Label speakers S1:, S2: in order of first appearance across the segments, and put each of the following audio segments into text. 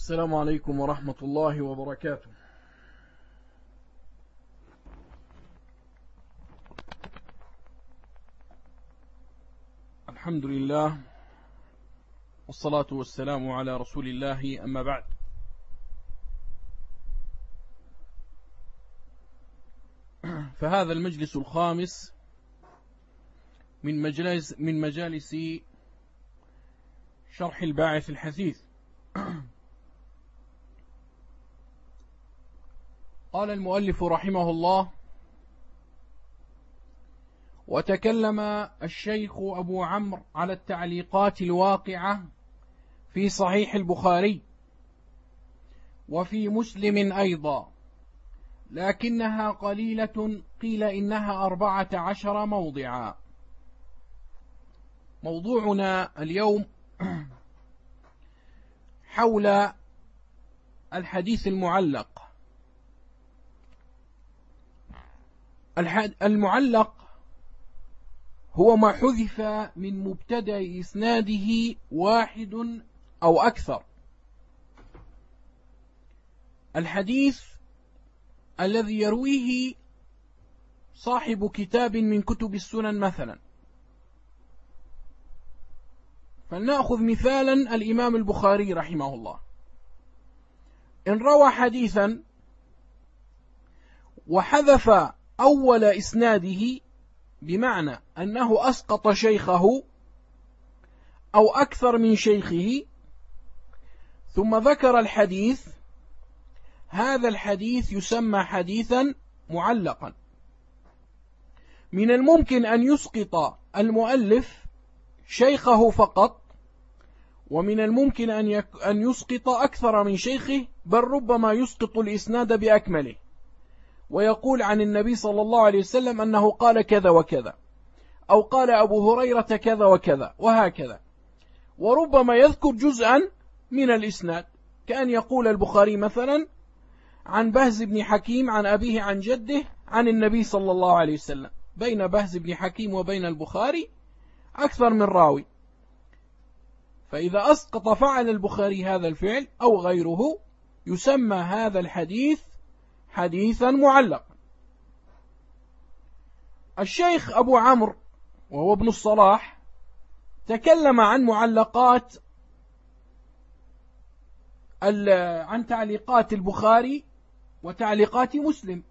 S1: السلام عليكم ورحمة الله وبركاته. الحمد لله والصلاة والسلام على رسول الله، أما بعد. فهذا المجلس الخامس من مجالس شرح الباعث الحثيث. قال المؤلف رحمه الله: وتكلم الشيخ أبو عمرو على التعليقات الواقعة في صحيح البخاري وفي مسلم أيضا، لكنها قليلة، قيل إنها 14 موضعا. موضوعنا اليوم حول الحديث المعلق. المعلق هو ما حذف من مبتدأ إسناده واحد أو أكثر. الحديث الذي يرويه صاحب كتاب من كتب السنن مثلا، فلنأخذ مثالا الإمام البخاري رحمه الله. إن روى حديثا وحذف أول إسناده، بمعنى أنه أسقط شيخه أو أكثر من شيخه، ثم ذكر الحديث، هذا الحديث يسمى حديثا معلقا. من الممكن أن يسقط المؤلف شيخه فقط، ومن الممكن أن يسقط أكثر من شيخه، بل ربما يسقط الإسناد بأكمله ويقول عن النبي صلى الله عليه وسلم أنه قال كذا وكذا، أو قال أبو هريرة كذا وكذا، وهكذا. وربما يذكر جزءا من الإسناد، كأن يقول البخاري مثلا عن بهز بن حكيم عن أبيه عن جده عن النبي صلى الله عليه وسلم. بين بهز بن حكيم وبين البخاري أكثر من راوي، فإذا أسقط فعل البخاري هذا الفعل أو غيره، يسمى هذا الحديث حديثا معلقا. الشيخ أبو عمرو وهو ابن الصلاح تكلم عن معلقات عن تعليقات البخاري وتعليقات مسلم،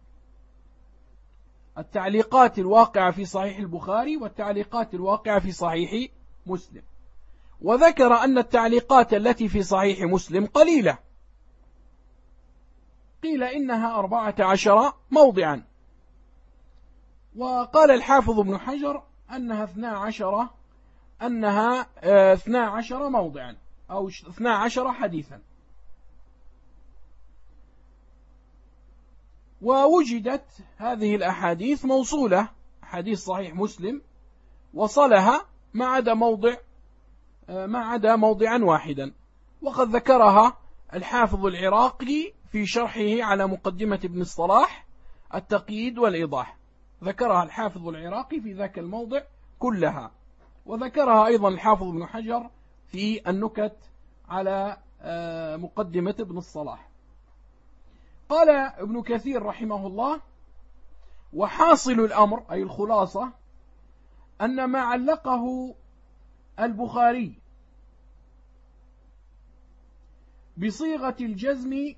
S1: التعليقات الواقعة في صحيح البخاري والتعليقات الواقعة في صحيح مسلم. وذكر أن التعليقات التي في صحيح مسلم قليلة، قيل إنها 14 موضعا. وقال الحافظ ابن حجر أنها 12 موضعا أو 12 حديثا. ووجدت هذه الأحاديث موصولة، حديث صحيح مسلم وصلها ما عدا موضعا واحدا، وقد ذكرها الحافظ العراقي في شرحه على مقدمة ابن الصلاح التقييد والإيضاح. ذكرها الحافظ العراقي في ذاك الموضع كلها، وذكرها أيضا الحافظ ابن حجر في النكت على مقدمة ابن الصلاح. قال ابن كثير رحمه الله: وحاصل الأمر، أي الخلاصة، أن ما علقه البخاري بصيغة الجزم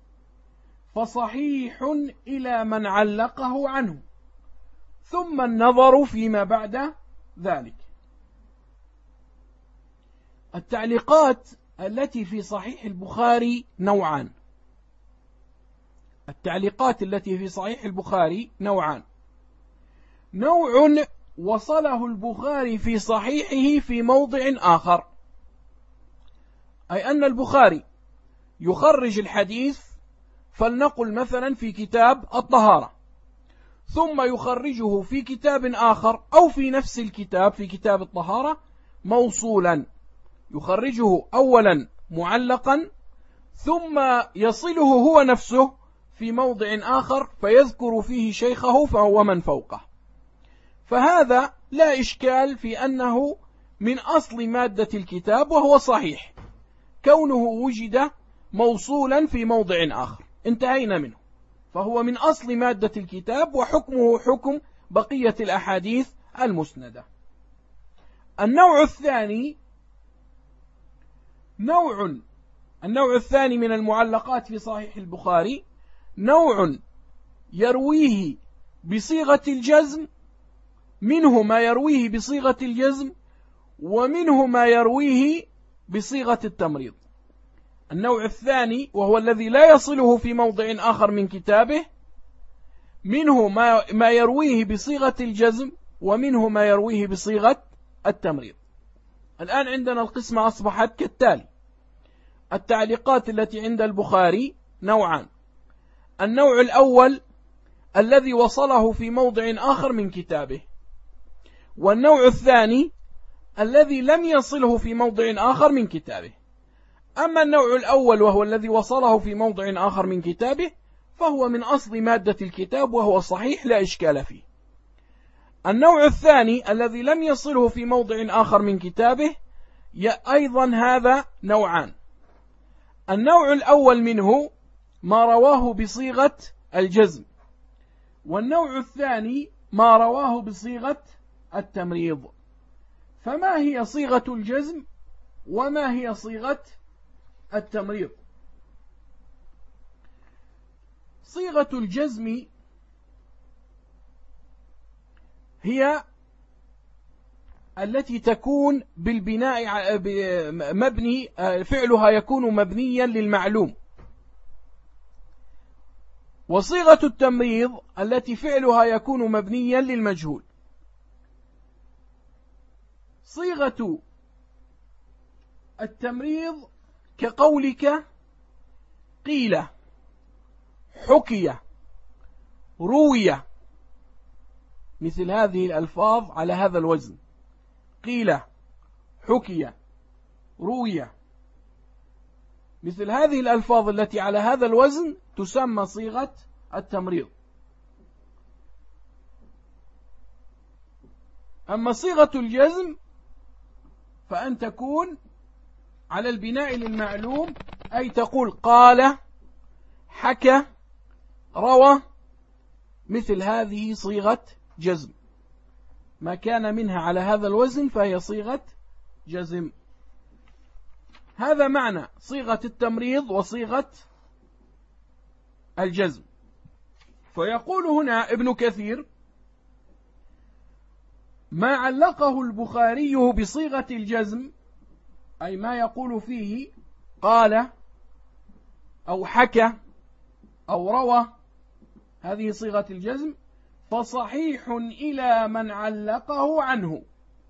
S1: فصحيح إلى من علقه عنه، ثم النظر فيما بعد ذلك. التعليقات التي في صحيح البخاري نوعان. التعليقات التي في صحيح البخاري نوعان: نوع وصله البخاري في صحيحه في موضع آخر، أي أن البخاري يخرج الحديث، فلنقل مثلا في كتاب الطهارة، ثم يخرجه في كتاب آخر أو في نفس الكتاب في كتاب الطهارة موصولا، يخرجه أولا معلقا ثم يصله هو نفسه في موضع آخر فيذكر فيه شيخه فهو من فوقه. فهذا لا إشكال في أنه من أصل مادة الكتاب وهو صحيح، كونه وجد موصولا في موضع آخر، انتهينا منه، فهو من أصل مادة الكتاب وحكمه حكم بقية الأحاديث المسندة. النوع الثاني من المعلقات في صحيح البخاري نوع يرويه بصيغة الجزم، منه ما يرويه بصيغة الجزم ومنه ما يرويه بصيغة التمريض. النوع الثاني وهو الذي لا يصله في موضع آخر من كتابه، منه ما يرويه بصيغة الجزم ومنه ما يرويه بصيغة التمريض. الآن عندنا القسمة أصبحت كالتالي: التعليقات التي عند البخاري نوعان: النوع الأول الذي وصله في موضع آخر من كتابه، والنوع الثاني الذي لم يصله في موضع آخر من كتابه. أما النوع الأول وهو الذي وصله في موضع آخر من كتابه فهو من أصل مادة الكتاب وهو صحيح لا إشكال فيه. النوع الثاني الذي لم يصله في موضع آخر من كتابه أيضا هذا نوعان: النوع الأول منه ما رواه بصيغة الجزم، والنوع الثاني ما رواه بصيغة التمريض. فما هي صيغة الجزم وما هي صيغة التمريض؟ صيغة الجزم هي التي تكون بالبناء مبني، فعلها يكون مبنيا للمعلوم، وصيغة التمريض التي فعلها يكون مبنيا للمجهول. صيغة التمريض كقولك قيل، حكي، روي، مثل هذه الألفاظ على هذا الوزن: قيل، حكي، روي، مثل هذه الألفاظ التي على هذا الوزن تسمى صيغة التمريض. أما صيغة الجزم فأن تكون على البناء للمعلوم، أي تقول قال، حكى، روى، مثل هذه صيغة جزم. ما كان منها على هذا الوزن فهي صيغة جزم. هذا معنى صيغة التمريض وصيغة الجزم. فيقول هنا ابن كثير: ما علقه البخاري بصيغة الجزم، أي ما يقول فيه قال أو حكى أو روى، هذه صيغة الجزم، فصحيح إلى من علقه عنه،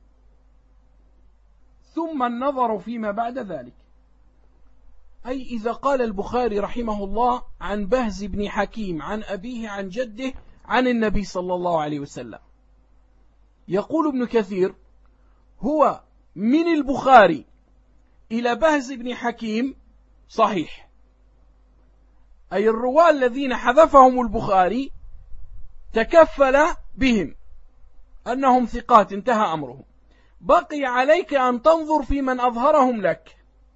S1: ثم النظر فيما بعد ذلك. أي إذا قال البخاري رحمه الله عن بهز بن حكيم عن أبيه عن جده عن النبي صلى الله عليه وسلم، يقول ابن كثير: هو من البخاري إلى بهز بن حكيم صحيح، أي الرواة الذين حذفهم البخاري تكفل بهم أنهم ثقات، انتهى أمرهم. بقي عليك أن تنظر في من أظهرهم لك.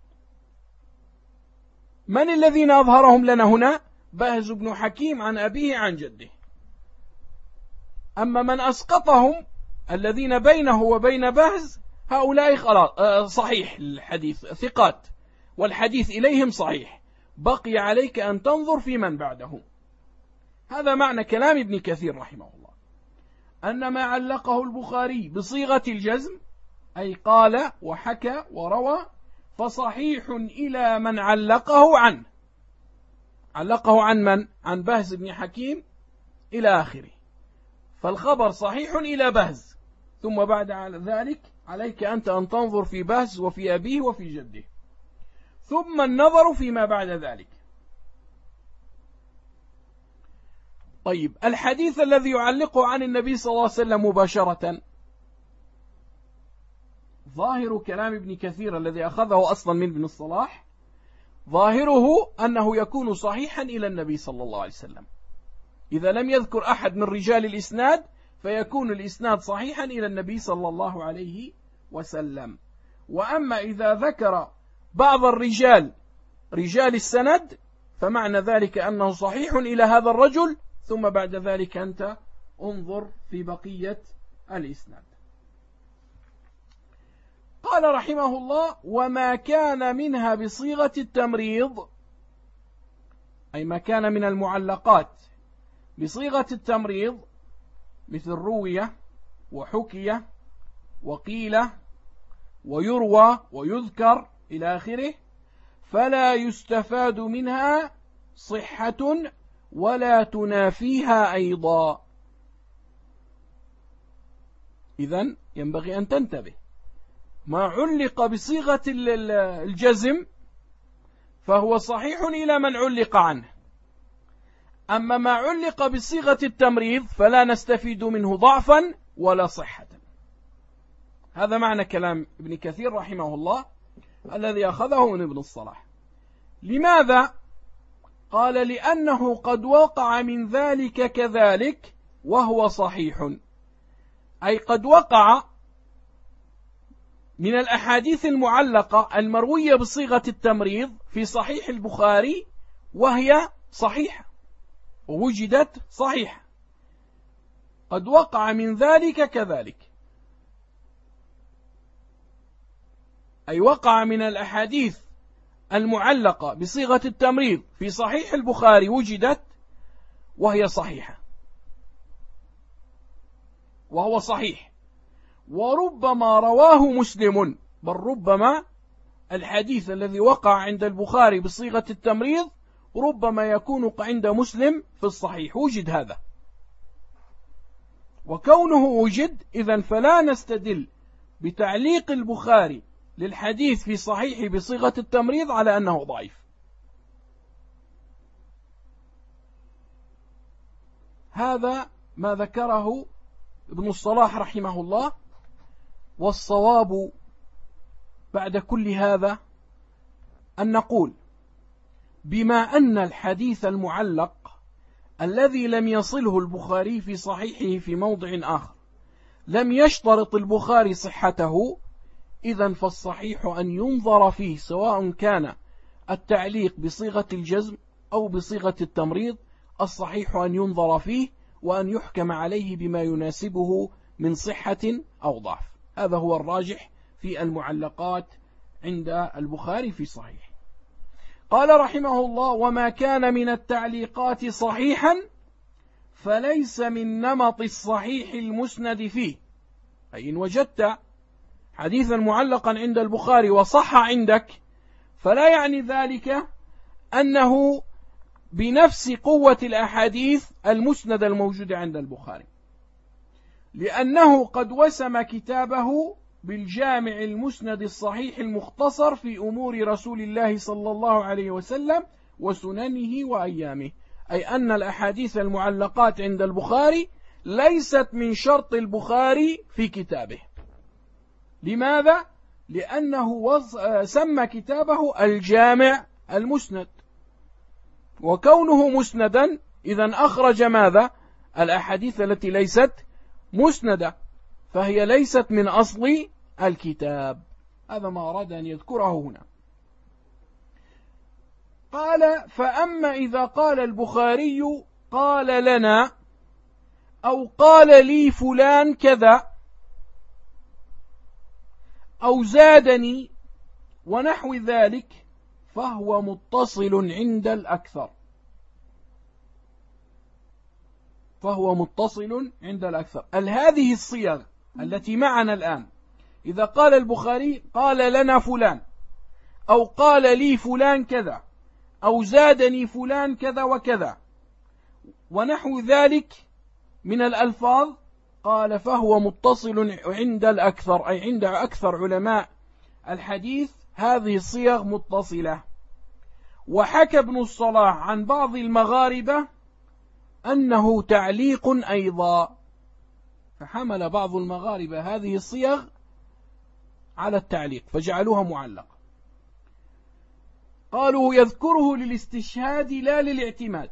S1: من الذين أظهرهم لنا هنا؟ بهز بن حكيم عن أبيه عن جده. أما من أسقطهم الذين بينه وبين بهز، هؤلاء صحيح الحديث، ثقات، والحديث إليهم صحيح. بقي عليك أن تنظر في من بعدهم. هذا معنى كلام ابن كثير رحمه الله، أن ما علقه البخاري بصيغة الجزم، أي قال وحكى وروى، فصحيح إلى من علقه عنه. علقه عن من؟ عن بهز بن حكيم إلى آخره. فالخبر صحيح إلى بهز، ثم بعد ذلك عليك أنت أن تنظر في بهز وفي أبيه وفي جده، ثم النظر فيما بعد ذلك. طيب، الحديث الذي يعلقه عن النبي صلى الله عليه وسلم مباشرة، ظاهر كلام ابن كثير الذي أخذه أصلا من ابن الصلاح، ظاهره أنه يكون صحيحا إلى النبي صلى الله عليه وسلم. إذا لم يذكر أحد من رجال الإسناد فيكون الإسناد صحيحا إلى النبي صلى الله عليه وسلم. وأما إذا ذكر بعض الرجال رجال السند فمعنى ذلك أنه صحيح إلى هذا الرجل، ثم بعد ذلك أنت انظر في بقية الإسناد. قال رحمه الله: وما كان منها بصيغة التمريض، أي ما كان من المعلقات بصيغة التمريض مثل روية وحكي وقيل ويروى ويذكر إلى آخره، فلا يستفاد منها صحة ولا تنافيها أيضا. إذن ينبغي أن تنتبه، ما علق بصيغة الجزم فهو صحيح إلى من علق عنه، أما ما علق بصيغة التمريض فلا نستفيد منه ضعفا ولا صحة. هذا معنى كلام ابن كثير رحمه الله الذي أخذه من ابن الصلاح. لماذا؟ قال: لأنه قد وقع من ذلك كذلك وهو صحيح، أي قد وقع من الأحاديث المعلقة المروية بصيغة التمريض في صحيح البخاري وهي صحيحة ووجدت صحيحة، قد وقع من ذلك كذلك، أي وقع من الأحاديث المعلقة بصيغة التمريض في صحيح البخاري وجدت وهي صحيحة وهو صحيح، وربما رواه مسلم، بل ربما الحديث الذي وقع عند البخاري بصيغة التمريض ربما يكون عند مسلم في الصحيح، وجد هذا، وكونه وجد إذن فلا نستدل بتعليق البخاري للحديث في صحيح بصيغة التمريض على أنه ضعيف. هذا ما ذكره ابن الصلاح رحمه الله. والصواب بعد كل هذا أن نقول: بما أن الحديث المعلق الذي لم يصله البخاري في صحيحه في موضع آخر لم يشترط البخاري صحته، إذن فالصحيح أن ينظر فيه، سواء كان التعليق بصيغة الجزم أو بصيغة التمريض، الصحيح أن ينظر فيه وأن يحكم عليه بما يناسبه من صحة أو ضعف. هذا هو الراجح في المعلقات عند البخاري في صحيح. قال رحمه الله: وما كان من التعليقات صحيحا فليس من نمط الصحيح المسند فيه، أي إن وجدت حديثا معلقا عند البخاري وصح عندك فلا يعني ذلك أنه بنفس قوة الأحاديث المسند الموجودة عند البخاري، لأنه قد وسم كتابه بالجامع المسند الصحيح المختصر في أمور رسول الله صلى الله عليه وسلم وسننه وأيامه، أي أن الأحاديث المعلقات عند البخاري ليست من شرط البخاري في كتابه. لماذا؟ لأنه سمى كتابه الجامع المسند، وكونه مسندا إذن أخرج ماذا؟ الأحاديث التي ليست مسندة، فهي ليست من أصل الكتاب. هذا ما أراد أن يذكره هنا. قال: فأما إذا قال البخاري قال لنا أو قال لي فلان كذا أو زادني ونحو ذلك فهو متصل عند الأكثر، فهو متصل عند الأكثر. هذه الصيغ التي معنا الآن، إذا قال البخاري قال لنا فلان أو قال لي فلان كذا أو زادني فلان كذا وكذا ونحو ذلك من الألفاظ، قال فهو متصل عند الأكثر، أي عند أكثر علماء الحديث هذه الصيغ متصلة. وحكى ابن الصلاح عن بعض المغاربة أنه تعليق أيضا، فحمل بعض المغاربة هذه الصيغ على التعليق فجعلوها معلقة. قالوا يذكره للاستشهاد لا للاعتماد،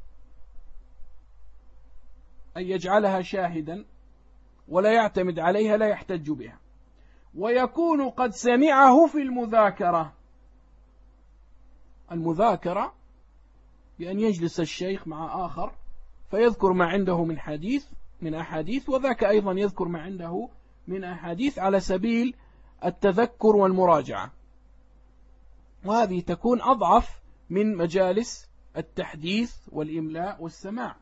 S1: أي يجعلها شاهدا ولا يعتمد عليها، لا يحتج بها، ويكون قد سمعه في المذاكرة، المذاكرة بأن يجلس الشيخ مع آخر فيذكر ما عنده من أحاديث وذاك أيضا يذكر ما عنده من أحاديث على سبيل التذكر والمراجعة، وهذه تكون أضعف من مجالس التحديث والإملاء والسماع.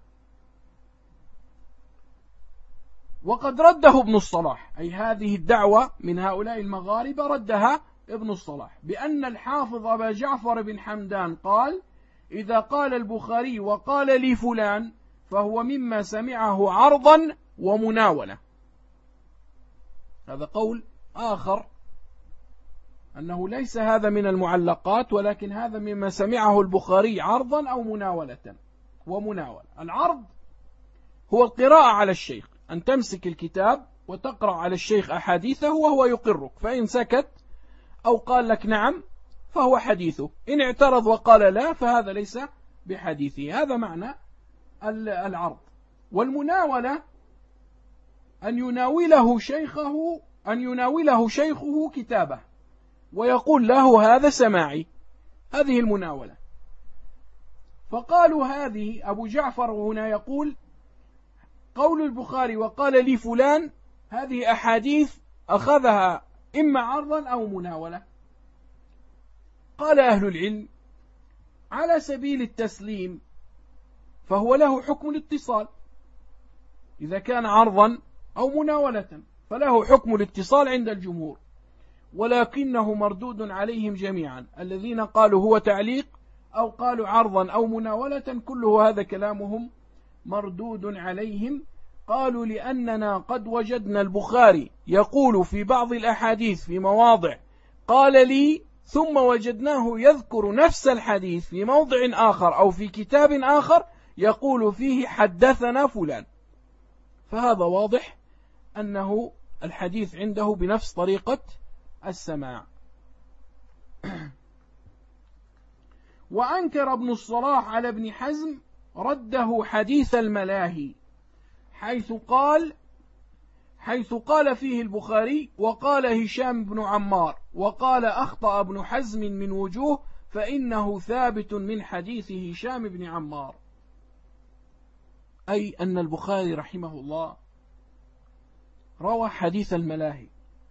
S1: وقد رده ابن الصلاح، أي هذه الدعوة من هؤلاء المغاربة ردها ابن الصلاح بأن الحافظ أبا جعفر بن حمدان قال: إذا قال البخاري وقال لي فلان فهو مما سمعه عرضا ومناولة. هذا قول آخر، أنه ليس هذا من المعلقات، ولكن هذا مما سمعه البخاري عرضا أو مناولة ومناولة. العرض هو القراءة على الشيخ، أن تمسك الكتاب وتقرأ على الشيخ أحاديثه وهو يقرك، فإن سكت أو قال لك نعم فهو حديثه، إن اعترض وقال لا فهذا ليس بحديثه. هذا معنى العرض. والمناولة أن يناوله شيخه كتابه ويقول له هذا سماعي، هذه المناولة. فقالوا هذه، أبو جعفر هنا يقول: قول البخاري وقال لي فلان هذه أحاديث أخذها إما عرضا أو مناولة. قال أهل العلم: على سبيل التسليم فهو له حكم الاتصال، إذا كان عرضا أو مناولة فله حكم الاتصال عند الجمهور، ولكنه مردود عليهم جميعا، الذين قالوا هو تعليق أو قالوا عرضا أو مناولة، كله هذا كلامهم مردود عليهم. قالوا: لأننا قد وجدنا البخاري يقول في بعض الأحاديث في مواضع قال لي، ثم وجدناه يذكر نفس الحديث في موضع آخر أو في كتاب آخر يقول فيه حدثنا فلان، فهذا واضح أنه الحديث عنده بنفس طريقة السماع. وأنكر ابن الصلاح على ابن حزم رده حديث الملاهي، حيث قال فيه البخاري: وقال هشام بن عمار، وقال أخطأ ابن حزم من وجوه، فإنه ثابت من حديث هشام بن عمار. أي أن البخاري رحمه الله روى حديث الملاهي،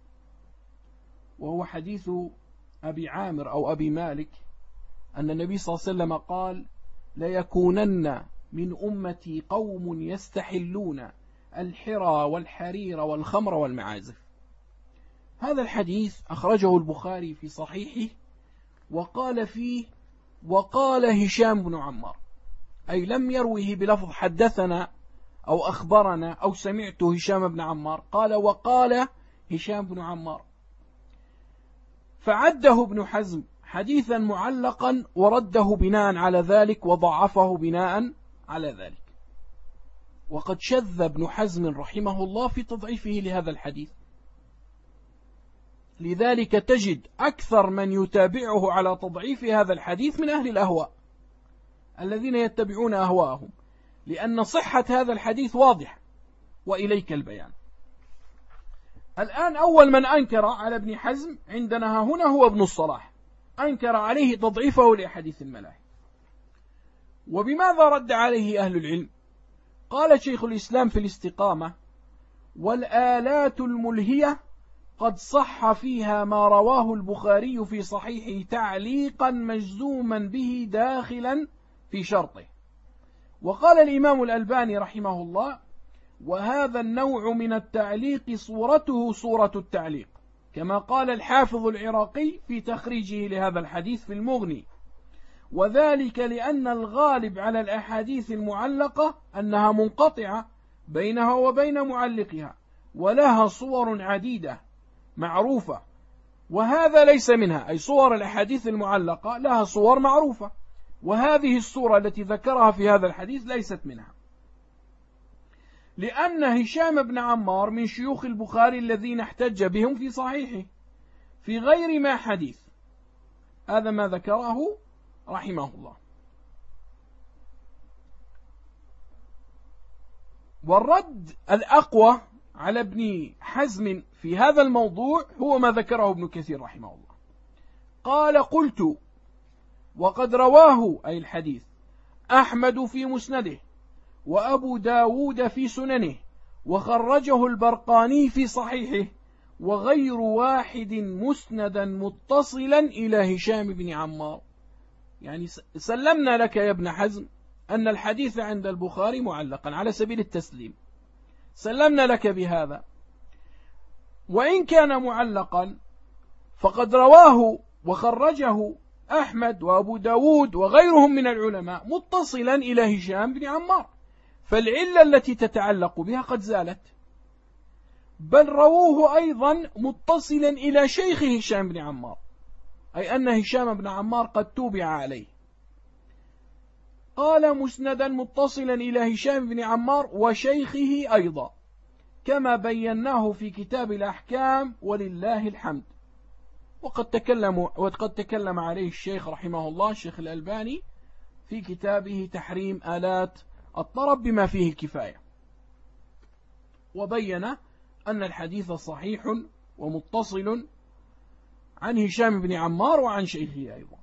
S1: وهو حديث أبي عامر أو أبي مالك، أن النبي صلى الله عليه وسلم قال: ليكونن من أمتي قوم يستحلون الحرى والحرير والخمر والمعازف. هذا الحديث أخرجه البخاري في صحيحه، وقال فيه: وقال هشام بن عمار، أي لم يروه بلفظ حدثنا أو أخبرنا أو سمعت هشام بن عمار، قال: وقال هشام بن عمار. فعده ابن حزم حديثا معلقا ورده بناء على ذلك وضعفه بناء على ذلك. وقد شذ ابن حزم رحمه الله في تضعيفه لهذا الحديث، لذلك تجد أكثر من يتابعه على تضعيف هذا الحديث من أهل الأهواء الذين يتبعون أهواءهم، لأن صحة هذا الحديث واضح، وإليك البيان. الآن أول من أنكر على ابن حزم عندنا هنا هو ابن الصلاح، أنكر عليه تضعيفه لأحاديث الملاهي. وبماذا رد عليه أهل العلم؟ قال شيخ الإسلام في الاستقامة: والآلات الملهية قد صح فيها ما رواه البخاري في صحيحه تعليقا مجزوما به داخلا في شرطه. وقال الإمام الألباني رحمه الله: وهذا النوع من التعليق صورته صورة التعليق، كما قال الحافظ العراقي في تخريجه لهذا الحديث في المغني، وذلك لأن الغالب على الأحاديث المعلقة أنها منقطعة بينها وبين معلقها، ولها صور عديدة معروفة، وهذا ليس منها، أي صور الأحاديث المعلقة لها صور معروفة، وهذه الصورة التي ذكرها في هذا الحديث ليست منها، لأن هشام بن عمار من شيوخ البخاري الذين احتج بهم في صحيحه في غير ما حديث. هذا ما ذكره رحمه الله. والرد الأقوى على ابن حزم في هذا الموضوع هو ما ذكره ابن كثير رحمه الله. قال: قلت: وقد رواه أي الحديث أحمد في مسنده، وأبو داود في سننه، وخرجه البرقاني في صحيحه، وغير واحد مسندا متصلا إلى هشام بن عمار. يعني سلمنا لك يا ابن حزم أن الحديث عند البخاري معلقا على سبيل التسليم، سلمنا لك بهذا. وإن كان معلقا فقد رواه وخرجه أحمد وأبو داود وغيرهم من العلماء متصلا إلى هشام بن عمار، فالعلة التي تتعلق بها قد زالت، بل رووه أيضا متصلا إلى شيخ هشام بن عمار، أي أن هشام بن عمار قد توبع عليه. قال مسندا متصلا إلى هشام بن عمار وشيخه أيضا، كما بيناه في كتاب الأحكام ولله الحمد. وقد تكلم عليه الشيخ رحمه الله الشيخ الألباني في كتابه تحريم آلات الطرب بما فيه الكفاية، وبين أن الحديث صحيح ومتصل عن هشام بن عمار وعن شيخه أيضا.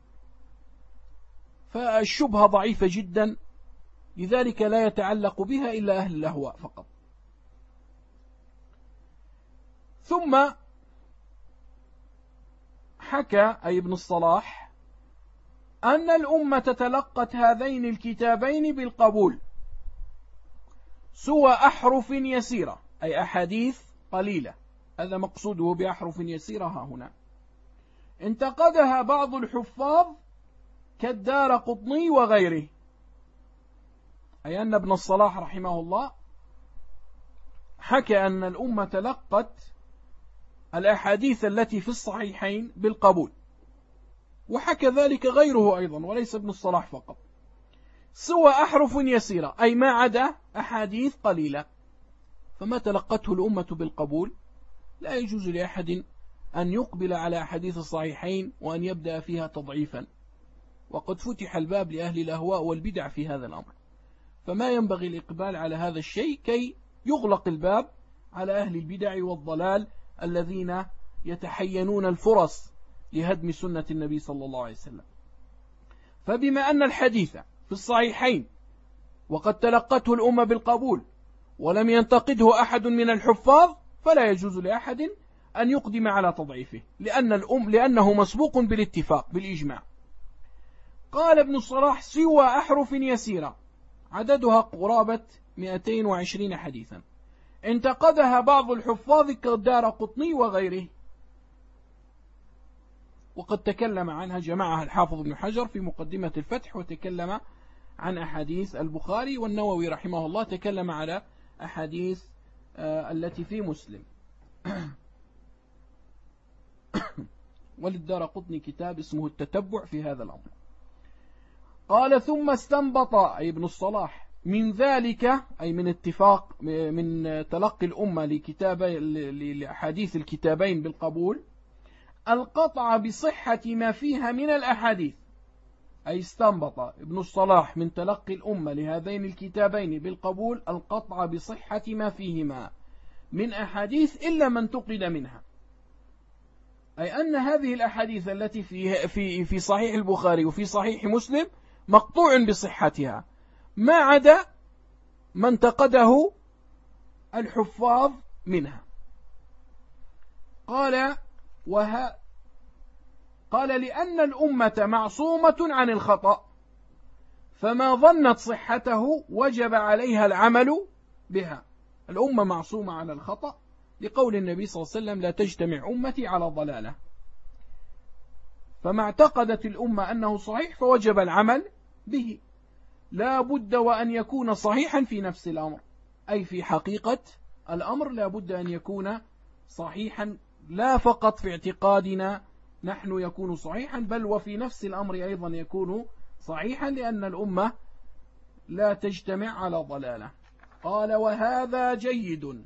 S1: فالشبهة ضعيفة جدا، لذلك لا يتعلق بها إلا أهل الأهواء فقط. ثم حكى أي ابن الصلاح أن الأمة تلقت هذين الكتابين بالقبول سوى أحرف يسيرة، أي أحاديث قليلة، هذا مقصوده بأحرف يسيرة ها هنا، انتقدها بعض الحفاظ كالدارقطني وغيره، أي أن ابن الصلاح رحمه الله حكى أن الأمة تلقت الأحاديث التي في الصحيحين بالقبول، وحكى ذلك غيره أيضا وليس ابن الصلاح فقط، سوى أحرف يسيرة، أي ما عدا أحاديث قليلة، فما تلقته الأمة بالقبول لا يجوز لأحد أن يقبل على أحاديث الصحيحين وأن يبدأ فيها تضعيفا، وقد فتح الباب لأهل الأهواء والبدع في هذا الأمر، فما ينبغي الإقبال على هذا الشيء كي يغلق الباب على أهل البدع والضلال الذين يتحينون الفرص لهدم سنة النبي صلى الله عليه وسلم. فبما أن الحديث في الصحيحين وقد تلقته الأمة بالقبول ولم ينتقده أحد من الحفاظ، فلا يجوز لأحد أن يقدم على تضعيفه، لأنه مسبوق بالاتفاق بالإجماع. قال ابن الصلاح سوى أحرف يسيرة، عددها قرابة 220 حديثا، انتقدها بعض الحفاظ كالدارقطني وغيره، وقد تكلم عنها جمعها الحافظ ابن حجر في مقدمة الفتح، وتكلم عن أحاديث البخاري، والنووي رحمه الله تكلم على أحاديث التي في مسلم. وللدارقطني كتاب اسمه التتبع في هذا الأمر. قال ثم استنبط أي ابن الصلاح من ذلك، أي من اتفاق من تلقي الأمة لأحاديث الكتابين بالقبول، القطع بصحة ما فيها من الأحاديث، أي استنبط ابن الصلاح من تلقي الأمة لهذين الكتابين بالقبول القطع بصحة ما فيهما من أحاديث إلا من انتقد منها، أي أن هذه الأحاديث التي في صحيح البخاري وفي صحيح مسلم مقطوع بصحتها، ما عدا ما انتقده الحفاظ منها. قال لأن الأمة معصومة عن الخطأ، فما ظنت صحته وجب عليها العمل بها. الأمة معصومة عن الخطأ لقول النبي صلى الله عليه وسلم لا تجتمع أمتي على ضلالة، فما اعتقدت الأمة أنه صحيح فوجب العمل به، لا بد وأن يكون صحيحا في نفس الأمر، أي في حقيقة الأمر لا بد أن يكون صحيحا، لا فقط في اعتقادنا نحن يكون صحيحا، بل وفي نفس الأمر أيضا يكون صحيحا، لأن الأمة لا تجتمع على ضلالة. قال وهذا جيد.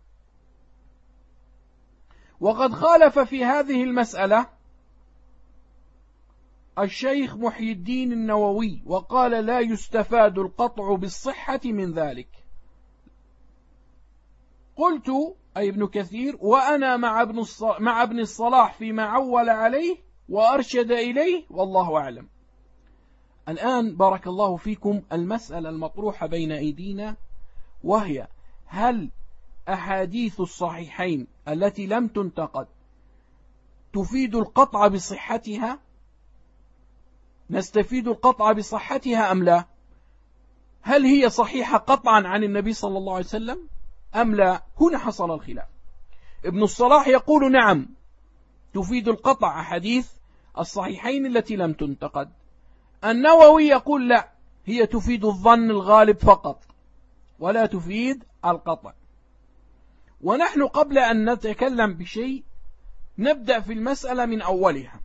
S1: وقد خالف في هذه المسألة الشيخ محي الدين النووي، وقال لا يستفاد القطع بالصحة من ذلك. قلت أي ابن كثير وأنا مع ابن الصلاح فيما عول عليه وأرشد إليه، والله أعلم. الآن بارك الله فيكم المسألة المطروحة بين أيدينا، وهي هل أحاديث الصحيحين التي لم تنتقد تفيد القطع بصحتها؟ نستفيد القطع بصحتها أم لا؟ هل هي صحيحة قطعا عن النبي صلى الله عليه وسلم أم لا؟ هنا حصل الخلاف. ابن الصلاح يقول نعم تفيد القطع أحاديث الصحيحين التي لم تنتقد. النووي يقول لا، هي تفيد الظن الغالب فقط ولا تفيد القطع. ونحن قبل أن نتكلم بشيء نبدأ في المسألة من أولها.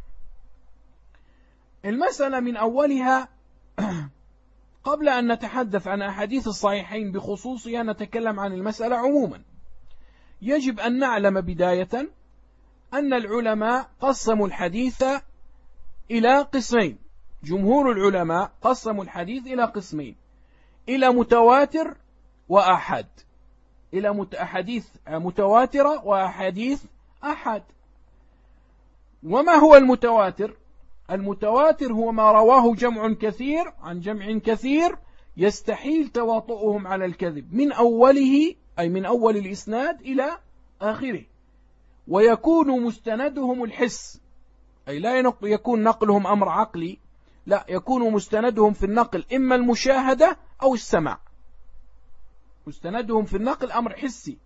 S1: المسألة من أولها قبل أن نتحدث عن أحاديث الصحيحين بخصوصها نتكلم عن المسألة عموما. يجب أن نعلم بداية أن العلماء قسموا الحديث إلى قسمين. جمهور العلماء قسموا الحديث إلى قسمين، إلى متواتر وأحاد، إلى أحاديث متواترة وأحاديث أحاد. وما هو المتواتر؟ المتواتر هو ما رواه جمع كثير عن جمع كثير يستحيل تواطؤهم على الكذب من أوله، أي من أول الإسناد إلى آخره، ويكون مستندهم الحس، أي لا يكون نقلهم أمر عقلي، لا، يكون مستندهم في النقل إما المشاهدة أو السماع. مستندهم في النقل أمر حسي.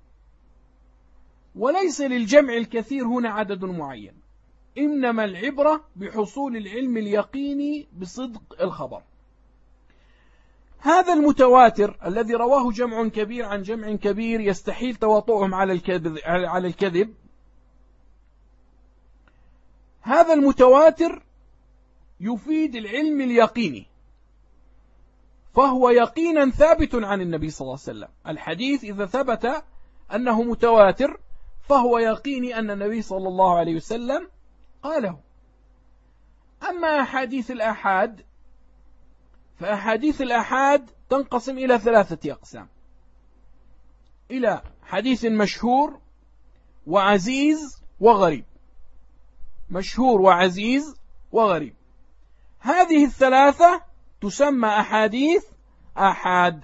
S1: وليس للجمع الكثير هنا عدد معين، إنما العبرة بحصول العلم اليقيني بصدق الخبر. هذا المتواتر الذي رواه جمع كبير عن جمع كبير يستحيل تواطؤهم على الكذب، هذا المتواتر يفيد العلم اليقيني، فهو يقينا ثابت عن النبي صلى الله عليه وسلم. الحديث إذا ثبت أنه متواتر فهو يقيني أن النبي صلى الله عليه وسلم قاله. أما أحاديث الآحاد فأحاديث الآحاد تنقسم إلى 3 أقسام: إلى حديث مشهور وعزيز وغريب. مشهور وعزيز وغريب، هذه ال3 تسمى أحاديث آحاد.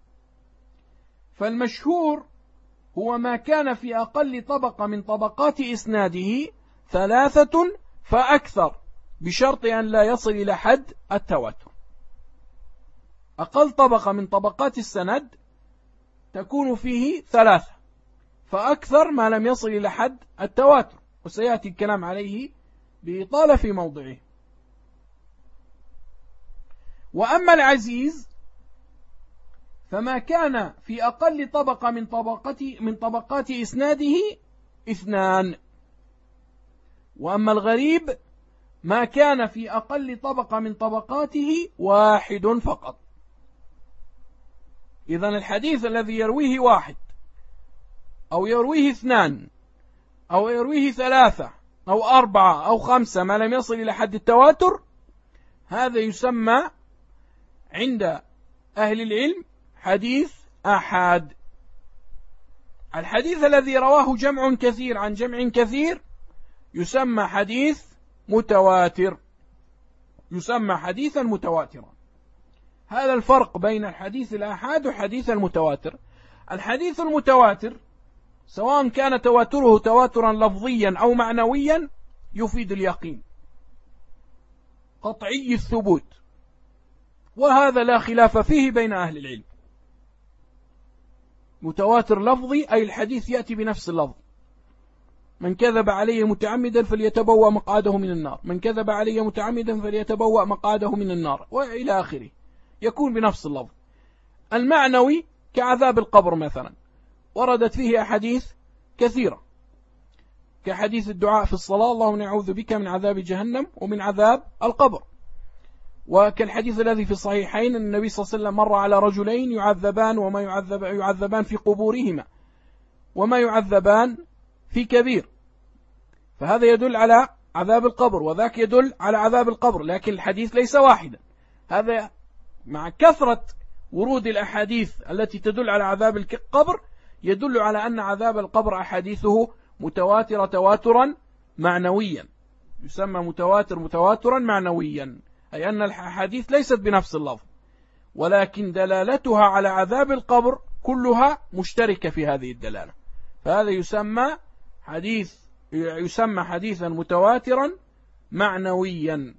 S1: فالمشهور هو ما كان في أقل طبقة من طبقات إسناده 3 فأكثر، بشرط أن لا يصل إلى حد التواتر. أقل طبقة من طبقات السند تكون فيه 3 فأكثر ما لم يصل إلى حد التواتر، وسيأتي الكلام عليه بإطالة في موضعه. وأما العزيز فما كان في أقل طبقة من طبقات إسناده 2. وأما الغريب ما كان في أقل طبقة من طبقاته 1 فقط. إذن الحديث الذي يرويه 1 أو يرويه 2 أو يرويه 3 أو 4 أو 5 ما لم يصل إلى حد التواتر، هذا يسمى عند أهل العلم حديث آحاد. الحديث الذي رواه جمع كثير عن جمع كثير يسمى حديث متواتر، يسمى حديثا متواترا. هذا الفرق بين الحديث الآحاد وحديث المتواتر. الحديث المتواتر سواء كان تواتره تواترا لفظيا أو معنويا يفيد اليقين قطعي الثبوت، وهذا لا خلاف فيه بين أهل العلم. متواتر لفظي أي الحديث يأتي بنفس اللفظ: من كذب علي متعمدا فليتبوأ مقعده من النار، من كذب علي متعمدا فليتبوأ مقعده من النار، وإلى آخره، يكون بنفس اللفظ. المعنوي كعذاب القبر مثلا وردت فيه أحاديث كثيرة، كحديث الدعاء في الصلاة: اللهم نعوذ بك من عذاب جهنم ومن عذاب القبر. وكالحديث الذي في الصحيحين أن النبي صلى الله عليه وسلم مر على رجلين يعذبان وما يعذبان في قبورهما وما يعذبان في كبير، فهذا يدل على عذاب القبر وذاك يدل على عذاب القبر، لكن الحديث ليس واحدا. هذا مع كثرة ورود الأحاديث التي تدل على عذاب القبر يدل على أن عذاب القبر أحاديثه متواترة تواترا معنويا، يسمى متواترا معنويا. أي أن الأحاديث ليست بنفس اللفظ، ولكن دلالتها على عذاب القبر كلها مشتركة في هذه الدلالة، فهذا يسمى حديثا متواترا معنويا.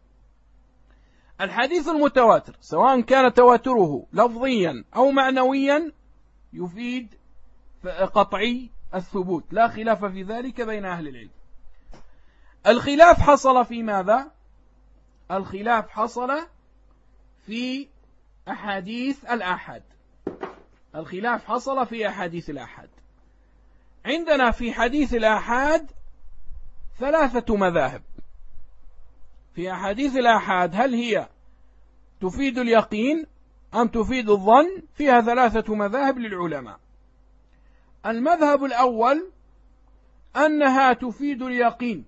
S1: الحديث المتواتر سواء كان تواتره لفظيا أو معنويا يفيد قطعي الثبوت، لا خلاف في ذلك بين أهل العلم. الخلاف حصل في ماذا؟ الخلاف حصل في أحاديث الآحاد. الخلاف حصل في أحاديث الآحاد. عندنا في حديث الآحاد 3 مذاهب. في أحاديث الآحاد هل هي تفيد اليقين أم تفيد الظن؟ فيها 3 مذاهب للعلماء. المذهب الأول أنها تفيد اليقين،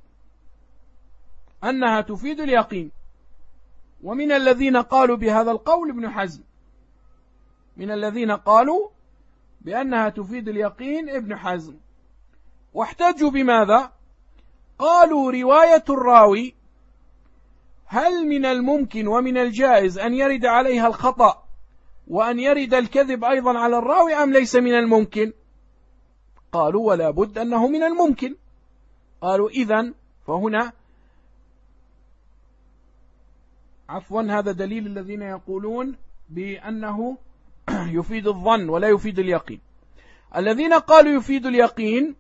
S1: أنها تفيد اليقين، ومن الذين قالوا بهذا القول ابن حزم، من الذين قالوا بأنها تفيد اليقين ابن حزم. واحتجوا بماذا؟ قالوا رواية الراوي هل من الممكن ومن الجائز أن يرد عليها الخطأ وأن يرد الكذب أيضا على الراوي أم ليس من الممكن؟ قالوا ولا بد أنه من الممكن. قالوا إذن فهنا هذا دليل الذين يقولون بأنه يفيد الظن ولا يفيد اليقين. الذين قالوا يفيد اليقين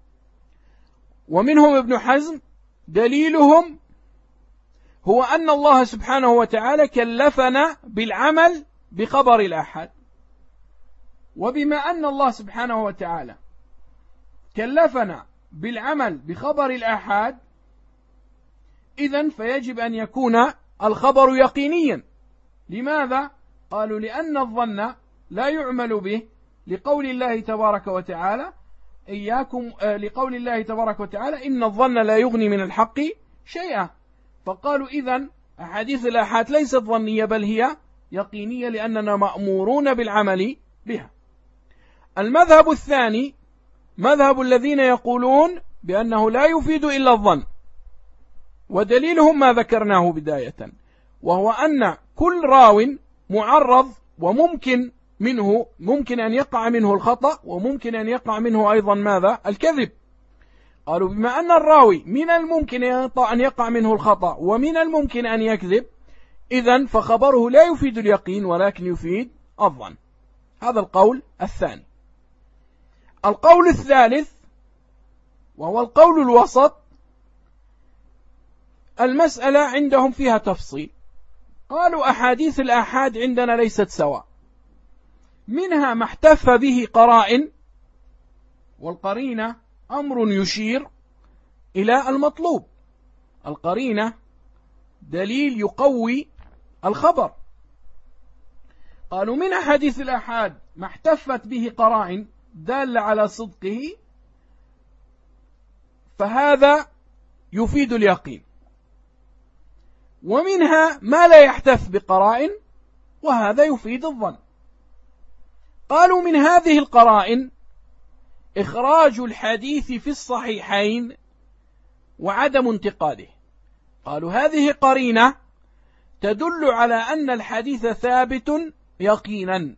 S1: ومنهم ابن حزم دليلهم هو أن الله سبحانه وتعالى كلفنا بالعمل بخبر الآحاد، وبما أن الله سبحانه وتعالى كلفنا بالعمل بخبر الآحاد إذن فيجب أن يكون الخبر يقينيا. لماذا؟ قالوا لأن الظن لا يعمل به لقول الله تبارك وتعالى لقول الله تبارك وتعالى إن الظن لا يغني من الحق شيئا. فقالوا إذن أحاديث الآحاد ليست ظنية بل هي يقينية لأننا مأمورون بالعمل بها. المذهب الثاني مذهب الذين يقولون بأنه لا يفيد إلا الظن، ودليلهم ما ذكرناه بداية، وهو أن كل راو معرض ممكن أن يقع منه الخطأ وممكن أن يقع منه أيضا ماذا؟ الكذب. قالوا بما أن الراوي من الممكن أن يقع منه الخطأ ومن الممكن أن يكذب إذن فخبره لا يفيد اليقين ولكن يفيد الظن. هذا القول الثاني. القول الثالث وهو القول الوسط، المسألة عندهم فيها تفصيل. قالوا أحاديث الآحاد عندنا ليست سواء، منها ما احتف به قرائن، والقرينة أمر يشير إلى المطلوب، القرينة دليل يقوي الخبر. قالوا من أحاديث الآحاد ما احتفت به قرائن دالة على صدقه فهذا يفيد اليقين، ومنها ما لا يحتف بقرائن وهذا يفيد الظن. قالوا من هذه القرائن إخراج الحديث في الصحيحين وعدم انتقاده. قالوا هذه قرينة تدل على أن الحديث ثابت يقينا،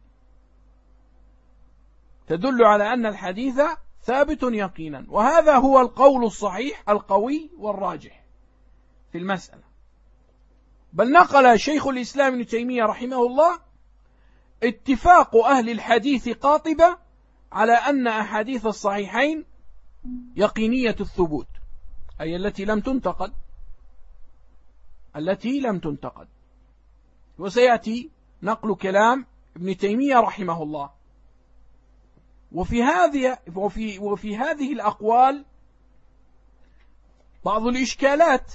S1: تدل على أن الحديث ثابت يقينا، وهذا هو القول الصحيح القوي والراجح في المسألة. بل نقل شيخ الإسلام ابن تيمية رحمه الله اتفاق أهل الحديث قاطبة على أن أحاديث الصحيحين يقينية الثبوت، أي التي لم تنتقد. وسيأتي نقل كلام ابن تيمية رحمه الله. وفي هذه الأقوال بعض الإشكالات،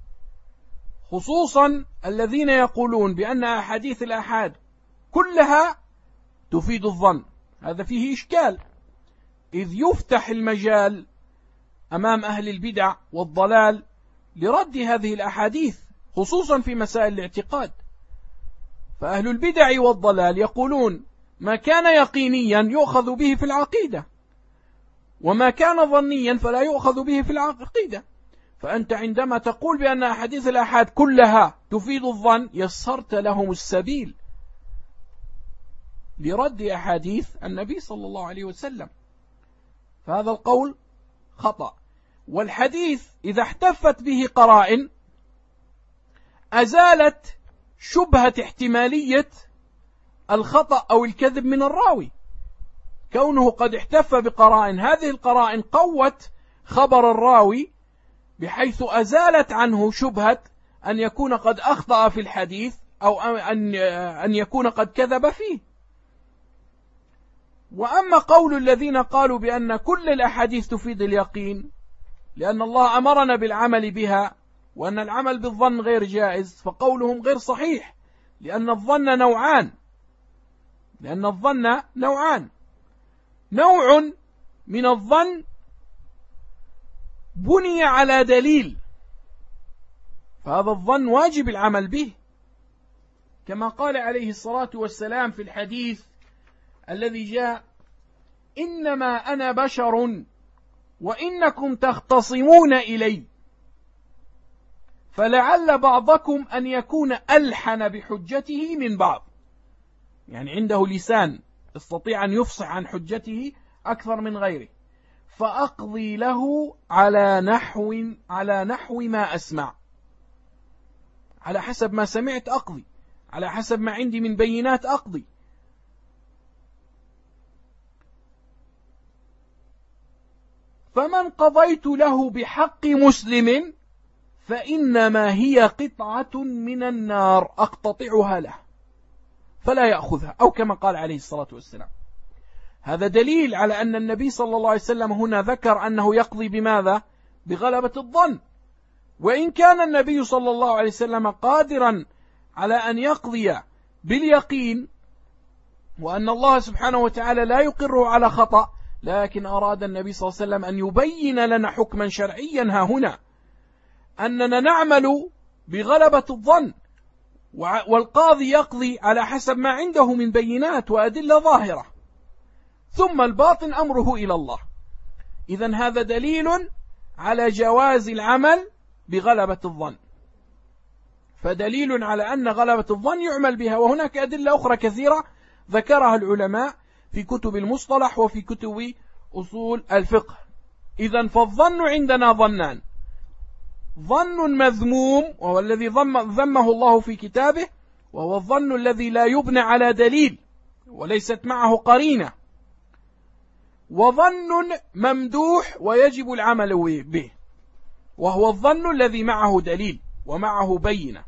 S1: خصوصا الذين يقولون بأن أحاديث الآحاد كلها تفيد الظن. هذا فيه إشكال، إذ يفتح المجال أمام أهل البدع والضلال لرد هذه الأحاديث، خصوصا في مسائل الاعتقاد. فأهل البدع والضلال يقولون ما كان يقينيا يؤخذ به في العقيدة، وما كان ظنيا فلا يؤخذ به في العقيدة. فأنت عندما تقول بأن أحاديث الآحاد كلها تفيد الظن يسرت لهم السبيل لرد أحاديث النبي صلى الله عليه وسلم، فهذا القول خطأ. والحديث إذا احتفت به قرائن أزالت شبهة احتمالية الخطأ أو الكذب من الراوي، كونه قد احتف بقرائن، هذه القرائن قوت خبر الراوي بحيث أزالت عنه شبهة أن يكون قد أخطأ في الحديث أو أن يكون قد كذب فيه. وأما قول الذين قالوا بأن كل الأحاديث تفيد اليقين لأن الله أمرنا بالعمل بها وأن العمل بالظن غير جائز، فقولهم غير صحيح، لأن الظن نوعان، نوع من الظن بني على دليل، فهذا الظن واجب العمل به، كما قال عليه الصلاة والسلام في الحديث الذي جاء: إنما أنا بشر وإنكم تختصمون إلي، فلعل بعضكم أن يكون ألحن بحجته من بعض، يعني عنده لسان يستطيع أن يفصح عن حجته أكثر من غيره، فأقضي له على نحو ما أسمع، على حسب ما سمعت أقضي، على حسب ما عندي من بينات أقضي. فمن قضيت له بحق مسلم فإنما هي قطعة من النار أقتطعها له فلا يأخذها، أو كما قال عليه الصلاة والسلام. هذا دليل على أن النبي صلى الله عليه وسلم هنا ذكر أنه يقضي بماذا؟ بغلبة الظن، وإن كان النبي صلى الله عليه وسلم قادرا على أن يقضي باليقين وأن الله سبحانه وتعالى لا يقره على خطأ، لكن أراد النبي صلى الله عليه وسلم أن يبين لنا حكما شرعيا ها هنا، أننا نعمل بغلبة الظن، والقاضي يقضي على حسب ما عنده من بينات وأدلة ظاهرة، ثم الباطن أمره إلى الله. إذن هذا دليل على جواز العمل بغلبة الظن، فدليل على أن غلبة الظن يعمل بها. وهناك أدلة أخرى كثيرة ذكرها العلماء في كتب المصطلح وفي كتب أصول الفقه. إذن فالظن عندنا ظنان: ظن مذموم وهو الذي ذمه الله في كتابه، وهو الظن الذي لا يبنى على دليل وليست معه قرينة، وظن ممدوح ويجب العمل به، وهو الظن الذي معه دليل ومعه بينة.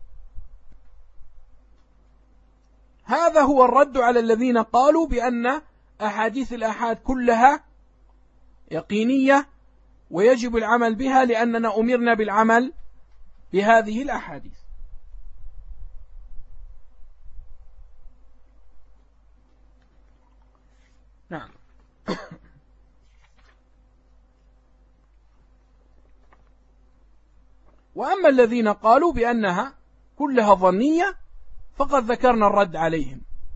S1: هذا هو الرد على الذين قالوا بأن أحاديث الآحاد كلها يقينية ويجب العمل بها لأننا أمرنا بالعمل بهذه الأحاديث. نعم. وأما الذين قالوا بأنها كلها ظنية فقد ذكرنا الرد عليهم،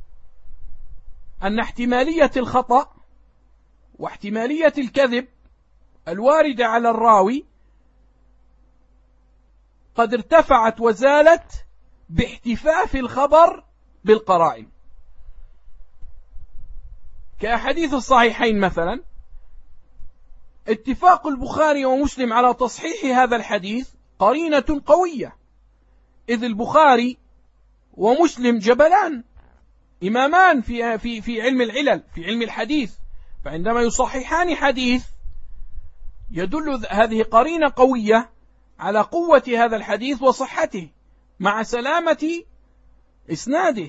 S1: أن احتمالية الخطأ واحتمالية الكذب الواردة على الراوي قد ارتفعت وزالت باحتفاف الخبر بالقرائن، كأحاديث الصحيحين مثلا، اتفاق البخاري ومسلم على تصحيح هذا الحديث قرينة قوية، إذ البخاري ومسلم جبلان إمامان في علم العلل، في علم الحديث، فعندما يصححان حديث يدل هذه قرينة قوية على قوة هذا الحديث وصحته مع سلامة إسناده.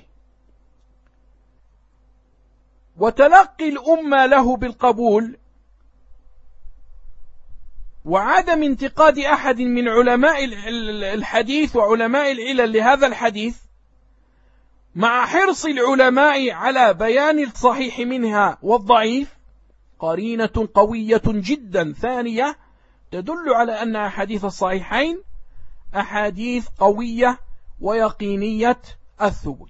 S1: وتلقي الأمة له بالقبول وعدم انتقاد أحد من علماء الحديث وعلماء العلل لهذا الحديث، مع حرص العلماء على بيان الصحيح منها والضعيف، قرينة قوية جدا ثانية تدل على أن أحاديث الصحيحين أحاديث قوية ويقينية الثبوت.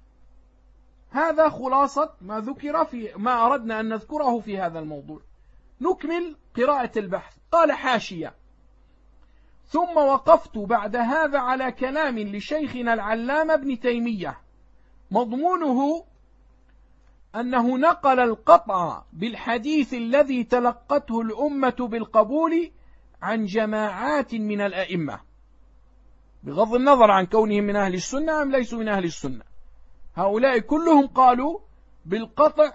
S1: هذا خلاصة ما ذكر في ما أردنا أن نذكره في هذا الموضوع. نكمل قراءة البحث. قال حاشية: ثم وقفت بعد هذا على كلام لشيخنا العلامة ابن تيمية، مضمونه أنه نقل القطع بالحديث الذي تلقته الأمة بالقبول عن جماعات من الأئمة، بغض النظر عن كونهم من أهل السنة أم ليسوا من أهل السنة. هؤلاء كلهم قالوا بالقطع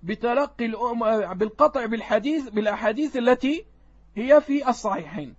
S1: بالقطع بالأحاديث التي هي في الصحيحين.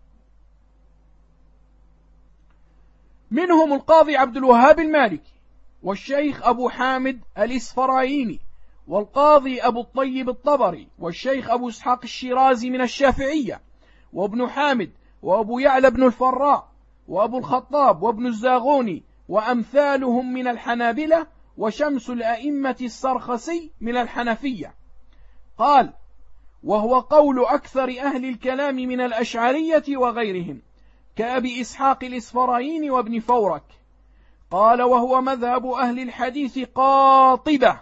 S1: منهم القاضي عبد الوهاب المالكي، والشيخ أبو حامد الإسفرايني، والقاضي أبو الطيب الطبري، والشيخ أبو إسحاق الشيرازي من الشافعية، وابن حامد، وأبو يعلى بن الفراء، وأبو الخطاب، وابن الزاغوني، وأمثالهم من الحنابلة، وشمس الأئمة السرخسي من الحنفية. قال: وهو قول أكثر أهل الكلام من الأشعرية وغيرهم كأبي إسحاق الإسفرايني وابن فورك. قال: وهو مذهب أهل الحديث قاطبة،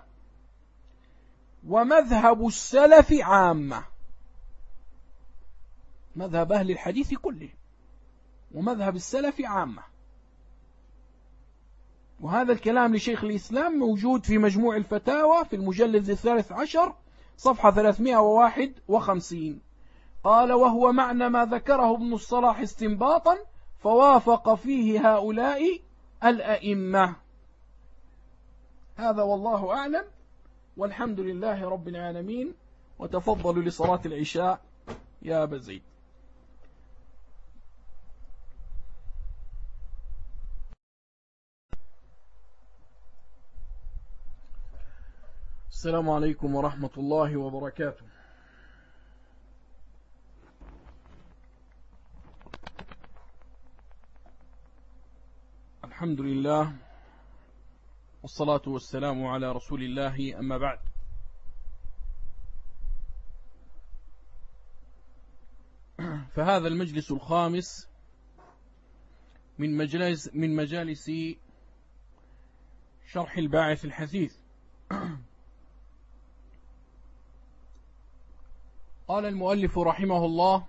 S1: ومذهب السلف عامة. مذهب أهل الحديث كله ومذهب السلف عامة. وهذا الكلام لشيخ الإسلام موجود في مجموع الفتاوى في المجلد 13 صفحة 351. قال: وهو معنى ما ذكره ابن الصلاح استنباطا، فوافق فيه هؤلاء الأئمة. هذا والله أعلم، والحمد لله رب العالمين. وتفضلوا لصلاة العشاء يا أبا زيد. السلام عليكم ورحمة الله وبركاته. الحمد لله والصلاة والسلام على رسول الله، أما بعد. فهذا المجلس الخامس من مجالس شرح الباعث الحثيث. قال المؤلف رحمه الله: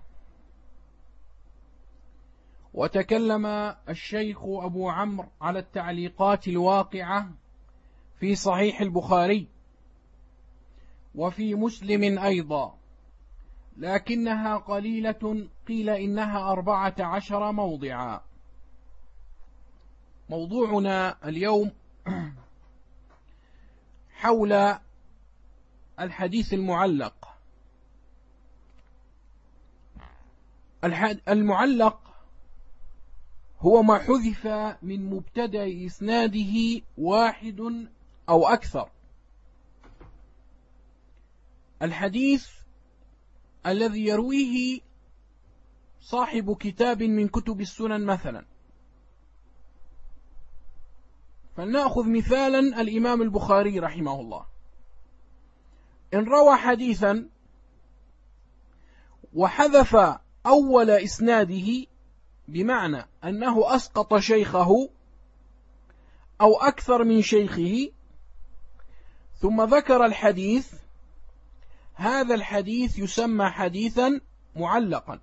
S1: وتكلم الشيخ أبو عمرو على التعليقات الواقعة في صحيح البخاري وفي مسلم أيضا، لكنها قليلة، قيل إنها 14 موضعا. موضوعنا اليوم حول الحديث المعلق. المعلق هو ما حذف من مبتدأ إسناده واحد أو أكثر. الحديث الذي يرويه صاحب كتاب من كتب السنن مثلا. فلنأخذ مثالا الإمام البخاري رحمه الله. إن روى حديثا وحذف أول إسناده، بمعنى أنه أسقط شيخه أو أكثر من شيخه، ثم ذكر الحديث، هذا الحديث يسمى حديثا معلقا.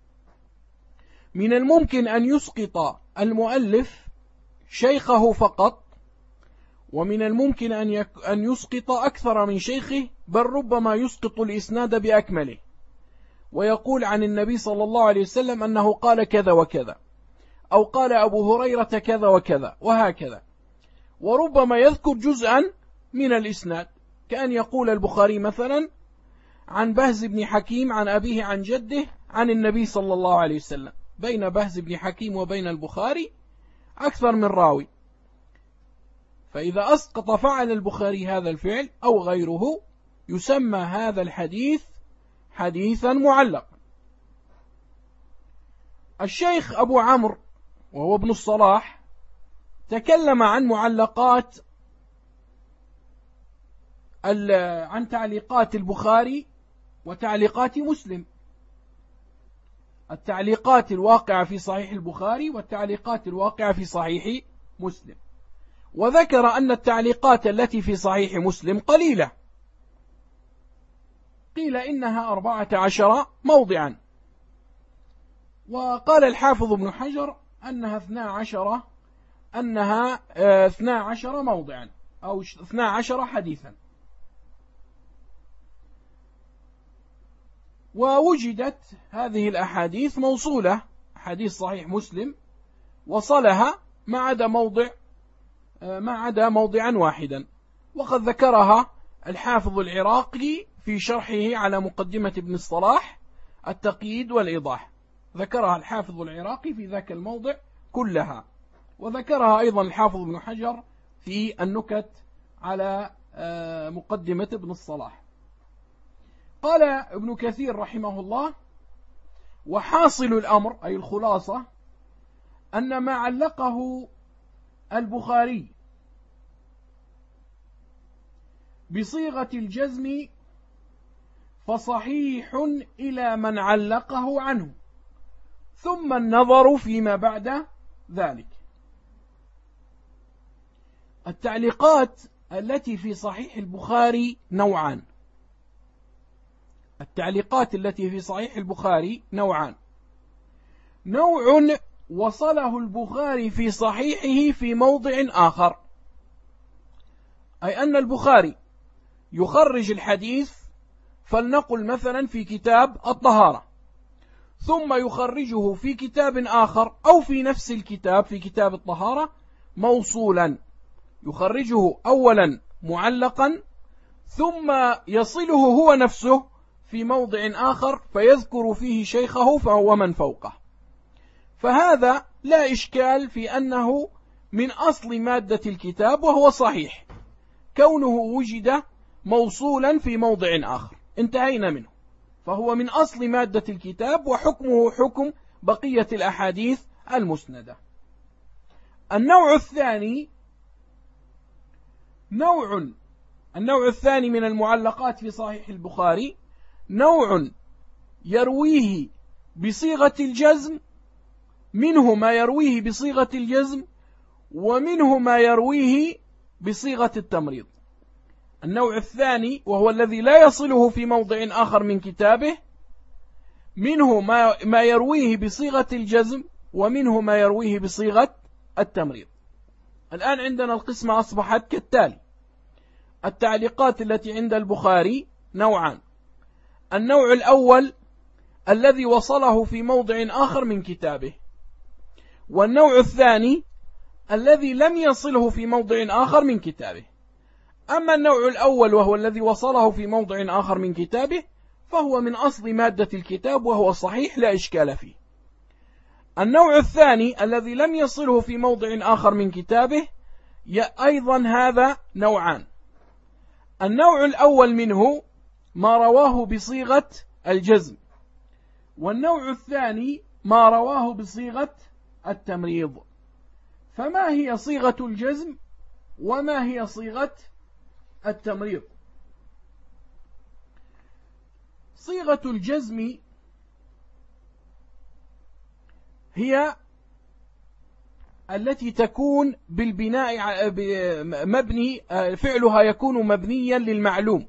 S1: من الممكن أن يسقط المؤلف شيخه فقط، ومن الممكن أن يسقط أكثر من شيخه، بل ربما يسقط الإسناد بأكمله ويقول عن النبي صلى الله عليه وسلم أنه قال كذا وكذا، أو قال أبو هريرة كذا وكذا، وهكذا. وربما يذكر جزءا من الإسناد، كأن يقول البخاري مثلا عن بهز بن حكيم عن أبيه عن جده عن النبي صلى الله عليه وسلم. بين بهز بن حكيم وبين البخاري أكثر من راوي، فإذا أسقط فعل البخاري هذا الفعل أو غيره، يسمى هذا الحديث حديثا معلقا. الشيخ أبو عمرو وهو ابن الصلاح تكلم عن معلقات، عن تعليقات البخاري وتعليقات مسلم، التعليقات الواقعة في صحيح البخاري والتعليقات الواقعة في صحيح مسلم. وذكر أن التعليقات التي في صحيح مسلم قليلة، قيل إنها 14 موضعا. وقال الحافظ ابن حجر أنها 12 موضعا أو 12 حديثا. ووجدت هذه الأحاديث موصولة، حديث صحيح مسلم وصلها ما عدا موضعا واحدا، وقد ذكرها الحافظ العراقي في شرحه على مقدمة ابن الصلاح التقييد والإيضاح، ذكرها الحافظ العراقي في ذاك الموضع كلها، وذكرها أيضا الحافظ ابن حجر في النكت على مقدمة ابن الصلاح. قال ابن كثير رحمه الله: وحاصل الأمر، أي الخلاصة، أن ما علقه البخاري بصيغة الجزم فصحيح إلى من علقه عنه، ثم النظر فيما بعد ذلك. التعليقات التي في صحيح البخاري نوعان. نوع وصله البخاري في صحيحه في موضع آخر، أي أن البخاري يخرج الحديث، فلنقل مثلا في كتاب الطهارة، ثم يخرجه في كتاب آخر أو في نفس الكتاب في كتاب الطهارة موصولا، يخرجه أولا معلقا ثم يصله هو نفسه في موضع آخر فيذكر فيه شيخه فهو من فوقه. فهذا لا إشكال في أنه من أصل مادة الكتاب، وهو صحيح كونه وجد موصولا في موضع آخر، انتهينا منه، فهو من أصل مادة الكتاب وحكمه حكم بقية الأحاديث المسندة. النوع الثاني من المعلقات في صحيح البخاري نوع يرويه بصيغة الجزم، منه ما يرويه بصيغة الجزم ومنه ما يرويه بصيغة التمريض. النوع الثاني وهو الذي لا يصله في موضع آخر من كتابه، منه ما يرويه بصيغة الجزم ومنه ما يرويه بصيغة التمريض. الآن عندنا القسمة أصبحت كالتالي: التعليقات التي عند البخاري نوعان. النوع الأول الذي وصله في موضع آخر من كتابه، والنوع الثاني الذي لم يصله في موضع آخر من كتابه. أما النوع الأول وهو الذي وصله في موضع آخر من كتابه فهو من أصل مادة الكتاب وهو صحيح لا إشكال فيه. النوع الثاني الذي لم يصله في موضع آخر من كتابه أيضا هذا نوعان. النوع الأول منه ما رواه بصيغة الجزم، والنوع الثاني ما رواه بصيغة التمريض. فما هي صيغة الجزم وما هي صيغة التمريض؟ صيغة الجزم هي التي تكون بالبناء مبني، فعلها يكون مبنيا للمعلوم.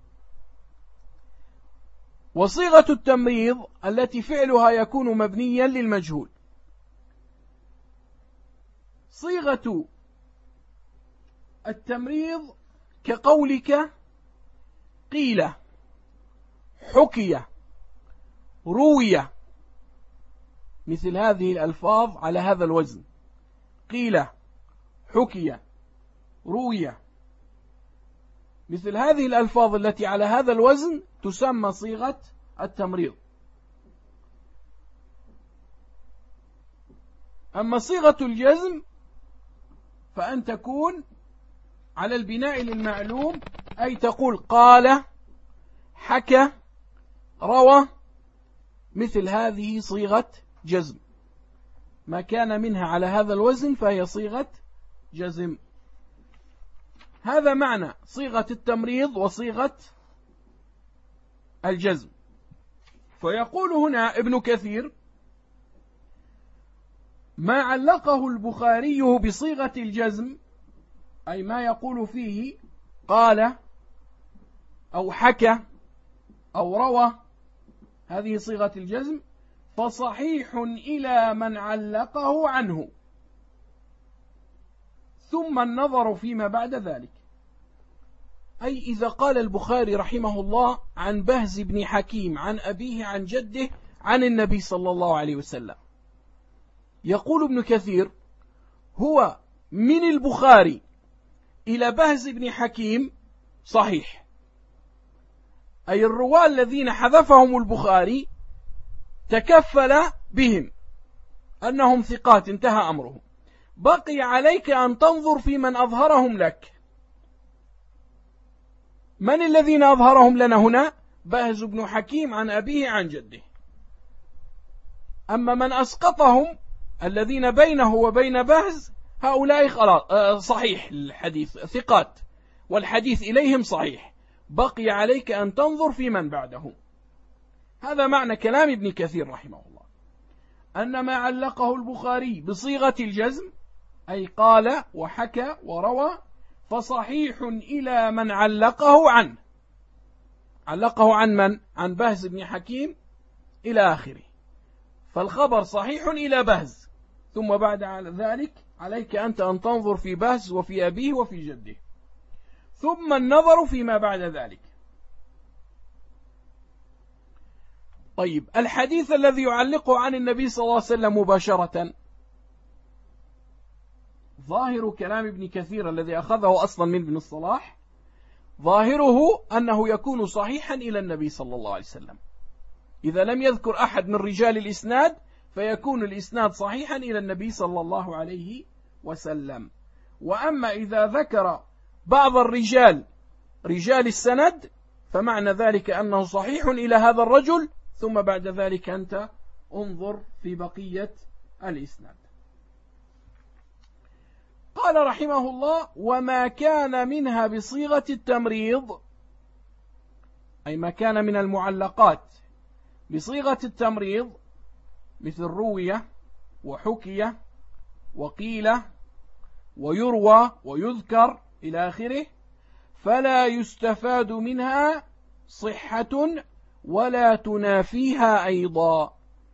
S1: وصيغة التمريض التي فعلها يكون مبنيا للمجهول. صيغة التمريض كقولك قيل، حكي، روي، مثل هذه الألفاظ على هذا الوزن: قيل، حكي، روي. مثل هذه الألفاظ التي على هذا الوزن تسمى صيغة التمريض. أما صيغة الجزم فأن تكون على البناء للمعلوم، أي تقول قال، حكى، روى، مثل هذه صيغة جزم. ما كان منها على هذا الوزن فهي صيغة جزم. هذا معنى صيغة التمريض وصيغة الجزم. فيقول هنا ابن كثير: ما علقه البخاري بصيغة الجزم، أي ما يقول فيه قال أو حكى أو روى، هذه صيغة الجزم، فصحيح إلى من علقه عنه، ثم النظر فيما بعد ذلك. أي إذا قال البخاري رحمه الله عن بهز بن حكيم عن أبيه عن جده عن النبي صلى الله عليه وسلم، يقول ابن كثير: هو من البخاري إلى بهز بن حكيم صحيح، أي الرواة الذين حذفهم البخاري تكفل بهم أنهم ثقات، انتهى أمرهم. بقي عليك أن تنظر في من أظهرهم لك. من الذين أظهرهم لنا هنا؟ بهز بن حكيم عن أبيه عن جده. أما من أسقطهم الذين بينه وبين بهز، هؤلاء صحيح الحديث، ثقات، والحديث إليهم صحيح. بقي عليك أن تنظر في من بعدهم. هذا معنى كلام ابن كثير رحمه الله، أن ما علقه البخاري بصيغة الجزم، أي قال وحكى وروى، فصحيح إلى من علقه عنه. علقه عن من؟ عن بهز بن حكيم إلى آخره، فالخبر صحيح إلى بهز، ثم بعد ذلك عليك أنت أن تنظر في بهز وفي أبيه وفي جده، ثم النظر فيما بعد ذلك. طيب، الحديث الذي يعلقه عن النبي صلى الله عليه وسلم مباشرة، ظاهر كلام ابن كثير الذي أخذه أصلا من ابن الصلاح، ظاهره أنه يكون صحيحا إلى النبي صلى الله عليه وسلم. إذا لم يذكر أحد من رجال الإسناد فيكون الإسناد صحيحا إلى النبي صلى الله عليه وسلم. وأما إذا ذكر بعض الرجال، رجال السند، فمعنى ذلك أنه صحيح إلى هذا الرجل، ثم بعد ذلك أنت انظر في بقية الإسناد. قال رحمه الله: وما كان منها بصيغة التمريض، أي ما كان من المعلقات بصيغة التمريض، مثل روية وحكي وقيل ويروى ويذكر إلى آخره، فلا يستفاد منها صحة ولا تنافيها أيضا.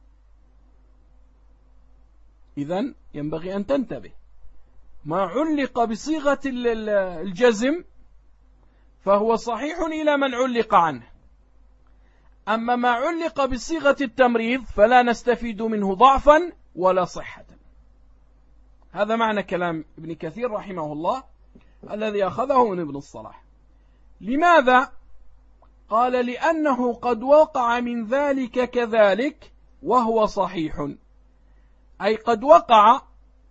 S1: إذن ينبغي أن تنتبه، ما علق بصيغة الجزم فهو صحيح إلى من علق عنه، أما ما علق بصيغة التمريض فلا نستفيد منه ضعفا ولا صحة. هذا معنى كلام ابن كثير رحمه الله الذي أخذه من ابن الصلاح. لماذا؟ قال: لأنه قد وقع من ذلك كذلك وهو صحيح، أي قد وقع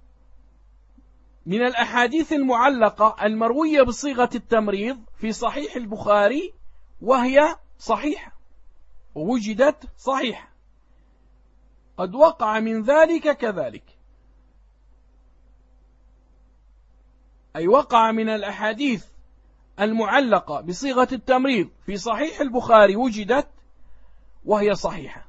S1: من الأحاديث المعلقة المروية بصيغة التمريض في صحيح البخاري وهي صحيحة ووجدت صحيحة، قد وقع من ذلك كذلك، أي وقع من الأحاديث المعلقة بصيغة التمريض في صحيح البخاري وجدت وهي صحيحة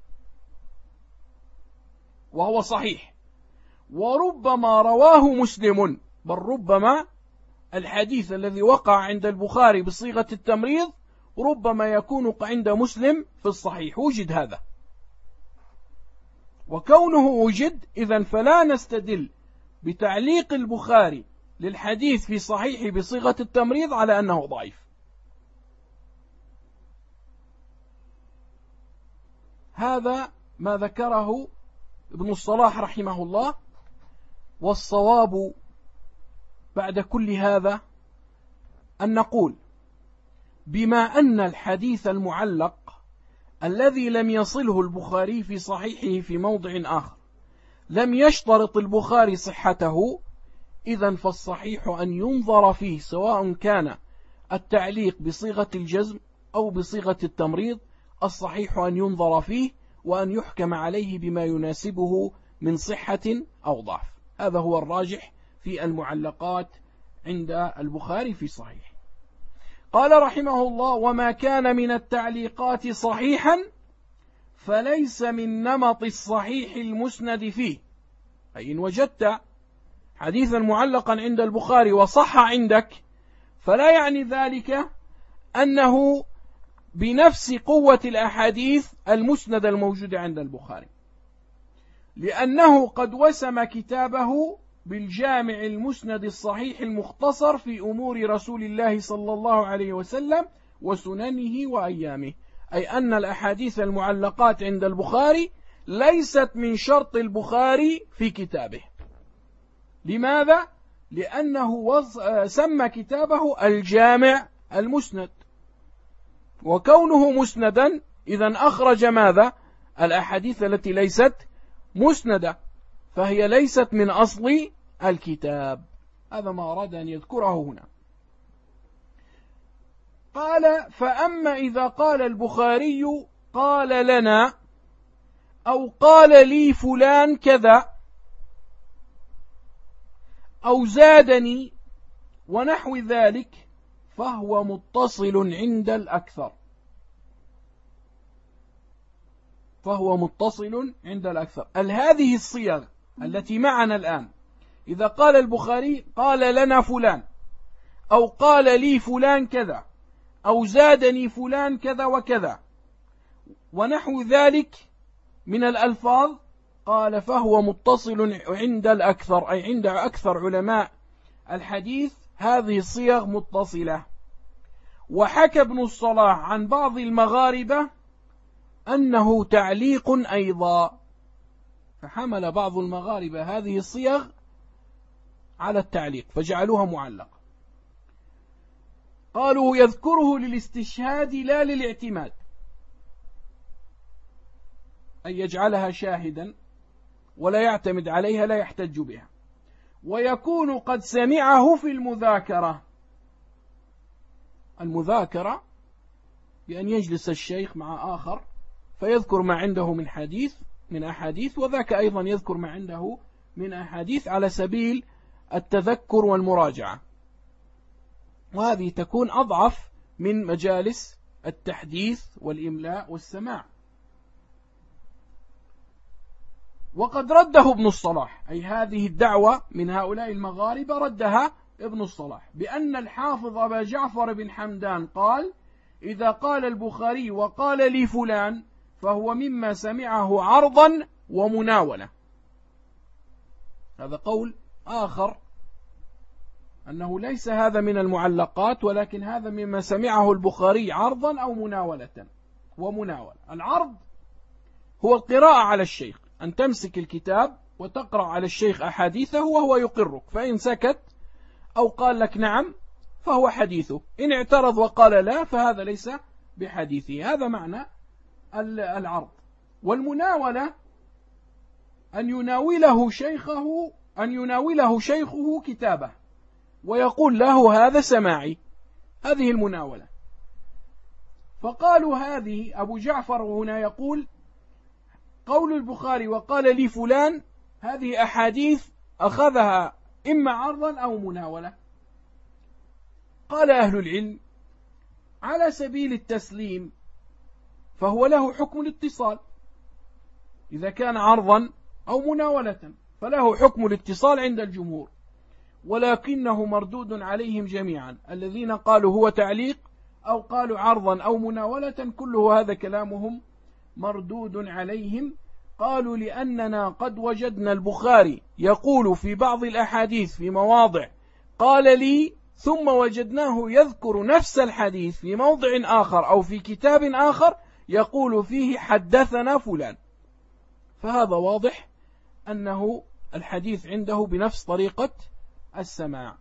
S1: وهو صحيح. وربما رواه مسلم، بل ربما الحديث الذي وقع عند البخاري بصيغة التمريض ربما يكون عند مسلم في الصحيح، وجد هذا. وكونه وجد، إذن فلا نستدل بتعليق البخاري للحديث في صحيح بصيغة التمريض على أنه ضعيف. هذا ما ذكره ابن الصلاح رحمه الله. والصواب بعد كل هذا أن نقول: بما أن الحديث المعلق الذي لم يصله البخاري في صحيحه في موضع آخر لم يشترط البخاري صحته، إذن فالصحيح أن ينظر فيه، سواء كان التعليق بصيغة الجزم أو بصيغة التمريض، الصحيح أن ينظر فيه وأن يحكم عليه بما يناسبه من صحة أو ضعف. هذا هو الراجح في المعلقات عند البخاري في صحيح. قال رحمه الله: وما كان من التعليقات صحيحا فليس من نمط الصحيح المسند فيه. أي إن وجدت حديثا معلقا عند البخاري وصح عندك، فلا يعني ذلك أنه بنفس قوة الأحاديث المسندة الموجودة عند البخاري، لأنه قد وسم كتابه بالجامع المسند الصحيح المختصر في أمور رسول الله صلى الله عليه وسلم وسننه وأيامه، أي أن الأحاديث المعلقات عند البخاري ليست من شرط البخاري في كتابه. لماذا؟ لأنه سمى كتابه الجامع المسند، وكونه مسندا إذن أخرج ماذا؟ الأحاديث التي ليست مسندة، فهي ليست من أصل الكتاب. هذا ما أراد أن يذكره هنا. قال: فأما إذا قال البخاري قال لنا أو قال لي فلان كذا أو زادني ونحو ذلك فهو متصل عند الأكثر. هذه الصيغ التي معنا الآن، إذا قال البخاري قال لنا فلان أو قال لي فلان كذا أو زادني فلان كذا وكذا ونحو ذلك من الألفاظ، قال فهو متصل عند الأكثر، أي عند أكثر علماء الحديث هذه الصيغ متصلة. وحكى ابن الصلاح عن بعض المغاربة أنه تعليق أيضا، فحمل بعض المغاربة هذه الصيغ على التعليق فجعلوها معلقة. قالوا يذكره للاستشهاد لا للاعتماد، أي يجعلها شاهدا ولا يعتمد عليها، لا يحتج بها. ويكون قد سمعه في المذاكرة بأن يجلس الشيخ مع آخر فيذكر ما عنده من أحاديث وذاك أيضا يذكر ما عنده من أحاديث على سبيل التذكر والمراجعة، وهذه تكون أضعف من مجالس التحديث والإملاء والسماع. وقد رده ابن الصلاح، أي هذه الدعوة من هؤلاء المغاربة ردها ابن الصلاح بأن الحافظ أبا جعفر بن حمدان قال: إذا قال البخاري وقال لي فلان فهو مما سمعه عرضا ومناولة. هذا قول آخر، أنه ليس هذا من المعلقات، ولكن هذا مما سمعه البخاري عرضا أو مناولة. العرض هو القراءة على الشيخ، أن تمسك الكتاب وتقرأ على الشيخ أحاديثه وهو يقرك، فإن سكت أو قال لك نعم فهو حديثه، إن اعترض وقال لا فهذا ليس بحديثه. هذا معنى العرض. والمناولة أن يناوله شيخه كتابه ويقول له هذا سماعي، هذه المناولة. فقالوا هذه، أبو جعفر هنا يقول قول البخاري وقال لي فلان هذه أحاديث أخذها إما عرضا أو مناولة. قال أهل العلم على سبيل التسليم فهو له حكم الاتصال، إذا كان عرضا أو مناولة فله حكم الاتصال عند الجمهور، ولكنه مردود عليهم جميعا، الذين قالوا هو تعليق أو قالوا عرضا أو مناولة كله هذا كلامهم مردود عليهم. قالوا لأننا قد وجدنا البخاري يقول في بعض الأحاديث في مواضع قال لي، ثم وجدناه يذكر نفس الحديث في موضع آخر أو في كتاب آخر يقول فيه حدثنا فلان، فهذا واضح أنه الحديث عنده بنفس طريقة السماع.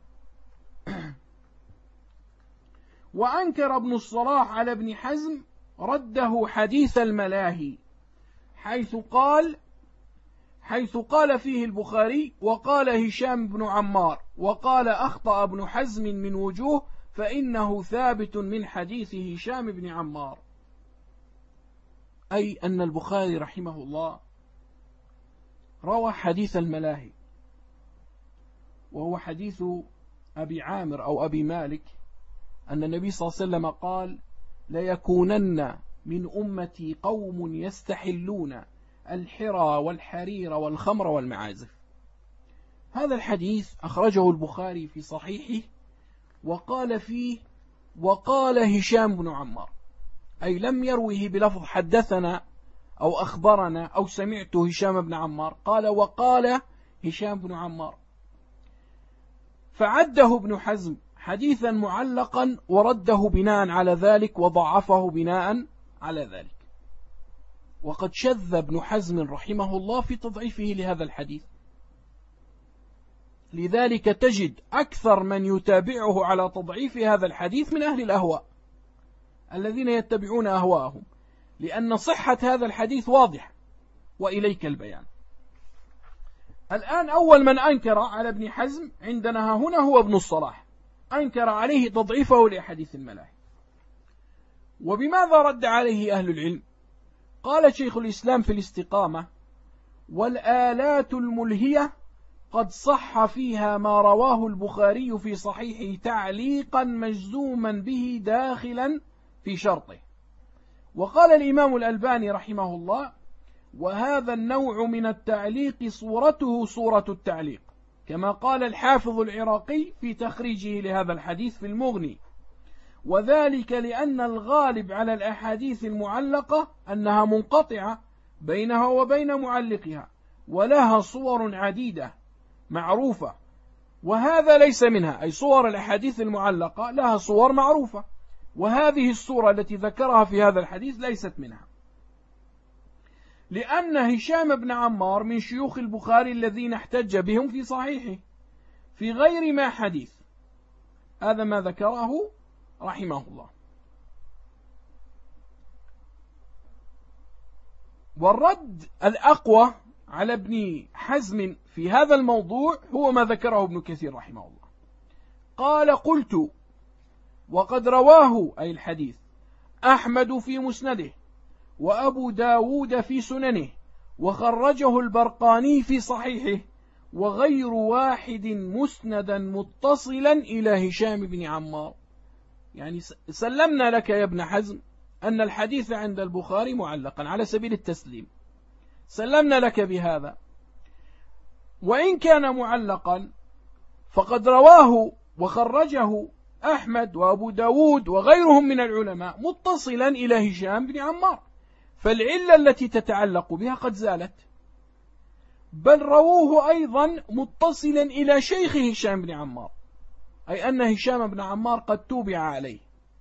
S1: وأنكر ابن الصلاح على ابن حزم رده حديث الملاهي، حيث قال فيه البخاري وقال هشام بن عمار وقال أخطأ ابن حزم من وجوه فإنه ثابت من حديث هشام بن عمار، أي أن البخاري رحمه الله روى حديث الملاهي، وهو حديث أبي عامر أو أبي مالك أن النبي صلى الله عليه وسلم قال: ليكونن من أمتي قوم يستحلون الحرى والحرير والخمر والمعازف. هذا الحديث أخرجه البخاري في صحيحه وقال فيه وقال هشام بن عمار، أي لم يروه بلفظ حدثنا أو أخبرنا أو سمعت هشام بن عمار، قال وقال هشام بن عمار، فعده ابن حزم حديثا معلقا ورده بناء على ذلك وضعفه بناء على ذلك. وقد شذ ابن حزم رحمه الله في تضعيفه لهذا الحديث، لذلك تجد أكثر من يتابعه على تضعيف هذا الحديث من أهل الأهواء الذين يتبعون أهواءهم، لأن صحة هذا الحديث واضح. وإليك البيان. الآن أول من أنكر على ابن حزم عندنا هنا هو ابن الصلاح، أنكر عليه تضعيفه لأحاديث الملاهي. وبماذا رد عليه أهل العلم؟ قال شيخ الإسلام في الاستقامة: والآلات الملهية قد صح فيها ما رواه البخاري في صحيحه تعليقا مجزوما به داخلا في شرطه. وقال الإمام الألباني رحمه الله: وهذا النوع من التعليق صورته صورة التعليق، كما قال الحافظ العراقي في تخريجه لهذا الحديث في المغني، وذلك لأن الغالب على الأحاديث المعلقة أنها منقطعة بينها وبين معلقها، ولها صور عديدة معروفة، وهذا ليس منها، أي صور الأحاديث المعلقة لها صور معروفة، وهذه الصورة التي ذكرها في هذا الحديث ليست منها، لأن هشام بن عمار من شيوخ البخاري الذين احتج بهم في صحيحه في غير ما حديث. هذا ما ذكره رحمه الله. والرد الأقوى على ابن حزم في هذا الموضوع هو ما ذكره ابن كثير رحمه الله. قال: قلت: وقد رواه أي الحديث أحمد في مسنده، وأبو داود في سننه، وخرجه البرقاني في صحيحه، وغير واحد مسندا متصلا إلى هشام بن عمار. يعني سلمنا لك يا ابن حزم أن الحديث عند البخاري معلقا على سبيل التسليم، سلمنا لك بهذا، وإن كان معلقا فقد رواه وخرجه أحمد وأبو داود وغيرهم من العلماء متصلا إلى هشام بن عمار، فالعلة التي تتعلق بها قد زالت، بل رووه أيضا متصلا إلى شيخ هشام بن عمار، أي أن هشام بن عمار قد توبع عليه.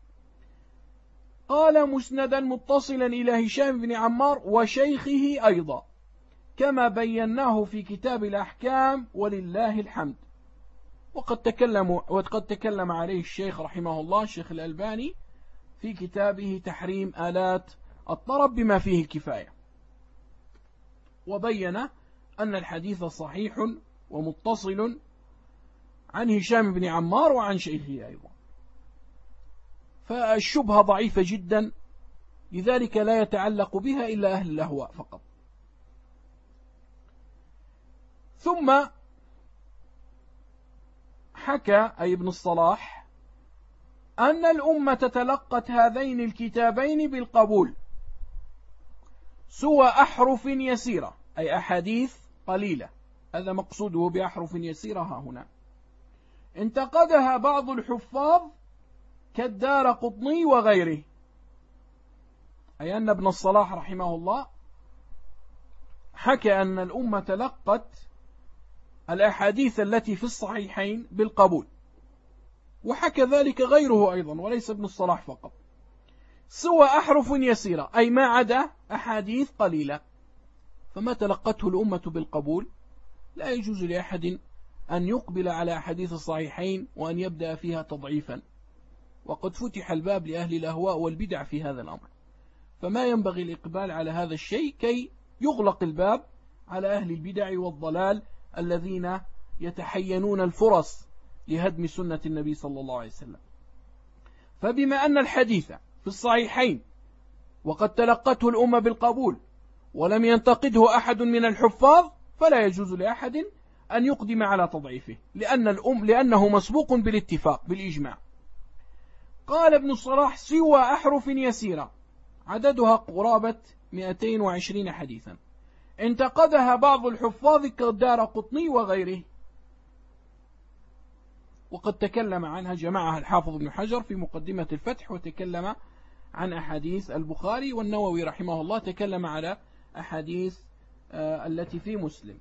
S1: قال: مسندا متصلا إلى هشام بن عمار وشيخه أيضا، كما بيناه في كتاب الأحكام ولله الحمد. وقد تكلم عليه الشيخ رحمه الله الشيخ الألباني في كتابه تحريم آلات الطرب بما فيه الكفاية، وبين أن الحديث صحيح ومتصل عن هشام بن عمار وعن شيخه أيضا. فالشبهة ضعيفة جدا، لذلك لا يتعلق بها إلا أهل الأهواء فقط. ثم حكى أي ابن الصلاح أن الأمة تلقت هذين الكتابين بالقبول، سوى أحرف يسيرة، أي أحاديث قليلة، هذا مقصوده بأحرف يسيرة ها هنا، انتقدها بعض الحفاظ كالدارقطني وغيره، أي أن ابن الصلاح رحمه الله حكى أن الأمة تلقت الأحاديث التي في الصحيحين بالقبول، وحكى ذلك غيره أيضا وليس ابن الصلاح فقط، سوى أحرف يسيرة، أي ما عدا أحاديث قليلة، فما تلقته الأمة بالقبول لا يجوز لأحد أن يقبل على أحاديث الصحيحين وأن يبدأ فيها تضعيفا، وقد فتح الباب لأهل الأهواء والبدع في هذا الأمر، فما ينبغي الإقبال على هذا الشيء كي يغلق الباب على أهل البدع والضلال الذين يتحينون الفرص لهدم سنة النبي صلى الله عليه وسلم. فبما أن الحديث في الصحيحين وقد تلقته الأمة بالقبول ولم ينتقده أحد من الحفاظ، فلا يجوز لأحد أن يقدم على تضعيفه، لأنه مسبوق بالاتفاق بالإجماع. قال ابن الصلاح: سوى أحرف يسيرة، عددها قرابة 220 حديثا، انتقدها بعض الحفاظ كالدارقطني وغيره، وقد تكلم عنها جمعها الحافظ ابن حجر في مقدمة الفتح، وتكلم عن أحاديث البخاري، والنووي رحمه الله تكلم على أحاديث التي في مسلم.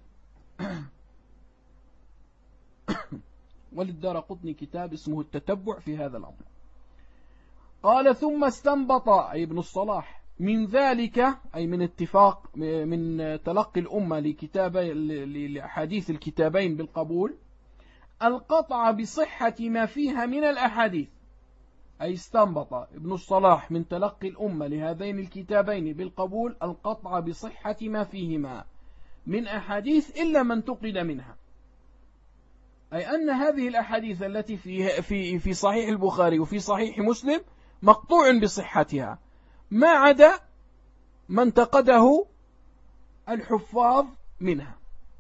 S1: وللدارقطني كتاب اسمه التتبع في هذا الأمر. قال ثم استنبط أي ابن الصلاح من ذلك، أي من اتفاق من تلقي الأمة لأحاديث الكتابين بالقبول، القطع بصحة ما فيها من الأحاديث. أي استنبط ابن الصلاح من تلقي الأمة لهذين الكتابين بالقبول القطع بصحة ما فيهما من أحاديث إلا من انتقد منها، أي أن هذه الأحاديث التي في صحيح البخاري وفي صحيح مسلم مقطوع بصحتها، ما عدا ما انتقده الحفاظ منها.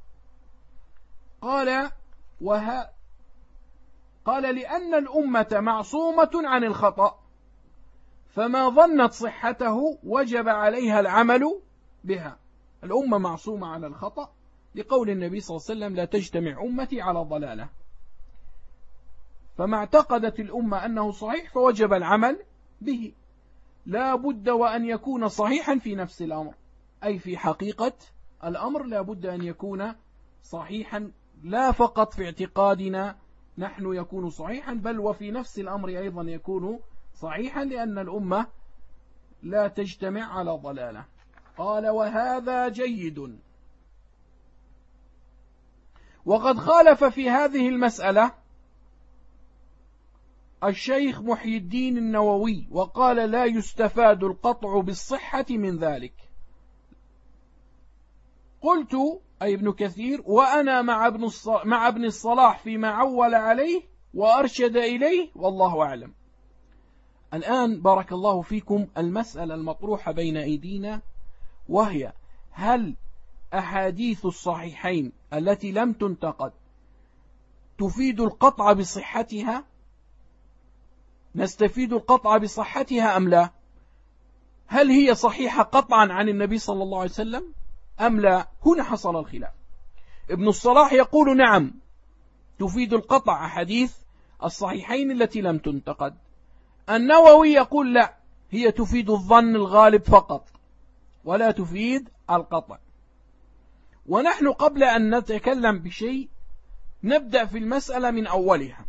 S1: قال لأن الأمة معصومة عن الخطأ، فما ظنت صحته وجب عليها العمل بها. الأمة معصومة عن الخطأ لقول النبي صلى الله عليه وسلم لا تجتمع أمتي على ضلالة، فما اعتقدت الأمة أنه صحيح فوجب العمل به، لا بد وأن يكون صحيحا في نفس الأمر، أي في حقيقة الأمر لا بد أن يكون صحيحا، لا فقط في اعتقادنا نحن يكون صحيحا، بل وفي نفس الأمر أيضا يكون صحيحا، لأن الأمة لا تجتمع على ضلالة. قال وهذا جيد. وقد خالف في هذه المسألة الشيخ محي الدين النووي، وقال لا يستفاد القطع بالصحة من ذلك. قلت أي ابن كثير وأنا مع ابن الصلاح فيما عول عليه وأرشد إليه، والله أعلم. الآن بارك الله فيكم المسألة المطروحة بين أيدينا، وهي هل أحاديث الصحيحين التي لم تنتقد تفيد القطع بصحتها؟ نستفيد القطع بصحتها أم لا؟ هل هي صحيحة قطعا عن النبي صلى الله عليه وسلم أم لا؟ هنا حصل الخلاف. ابن الصلاح يقول نعم تفيد القطع أحاديث الصحيحين التي لم تنتقد. النووي يقول لا، هي تفيد الظن الغالب فقط ولا تفيد القطع. ونحن قبل أن نتكلم بشيء نبدأ في المسألة من أولها.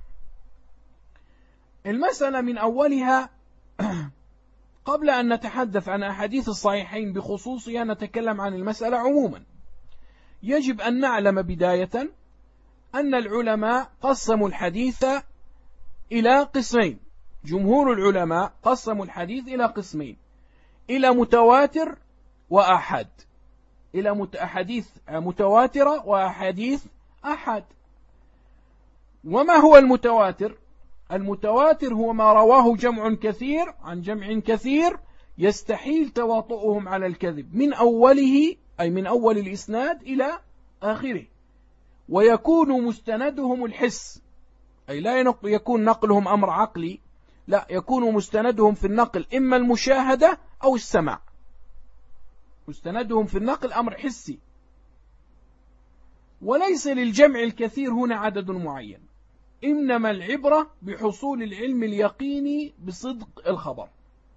S1: المسألة من أولها قبل أن نتحدث عن أحاديث الصحيحين بخصوصها نتكلم عن المسألة عموما. يجب أن نعلم بداية أن العلماء قسموا الحديث إلى قسمين. جمهور العلماء قسموا الحديث إلى قسمين، إلى متواتر وأحد، إلى أحاديث متواترة وأحاديث أحد. وما هو المتواتر؟ المتواتر هو ما رواه جمع كثير عن جمع كثير يستحيل تواطؤهم على الكذب من أوله، أي من أول الإسناد إلى آخره، ويكون مستندهم الحس، أي لا يكون نقلهم أمر عقلي، لا، يكون مستندهم في النقل إما المشاهدة أو السمع، مستندهم في النقل أمر حسي. وليس للجمع الكثير هنا عدد معين، إنما العبرة بحصول العلم اليقيني بصدق الخبر.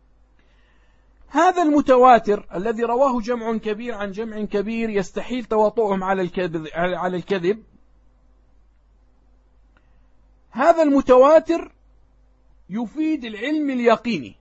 S1: هذا المتواتر الذي رواه جمع كبير عن جمع كبير يستحيل تواطؤهم على الكذب، هذا المتواتر يفيد العلم اليقيني،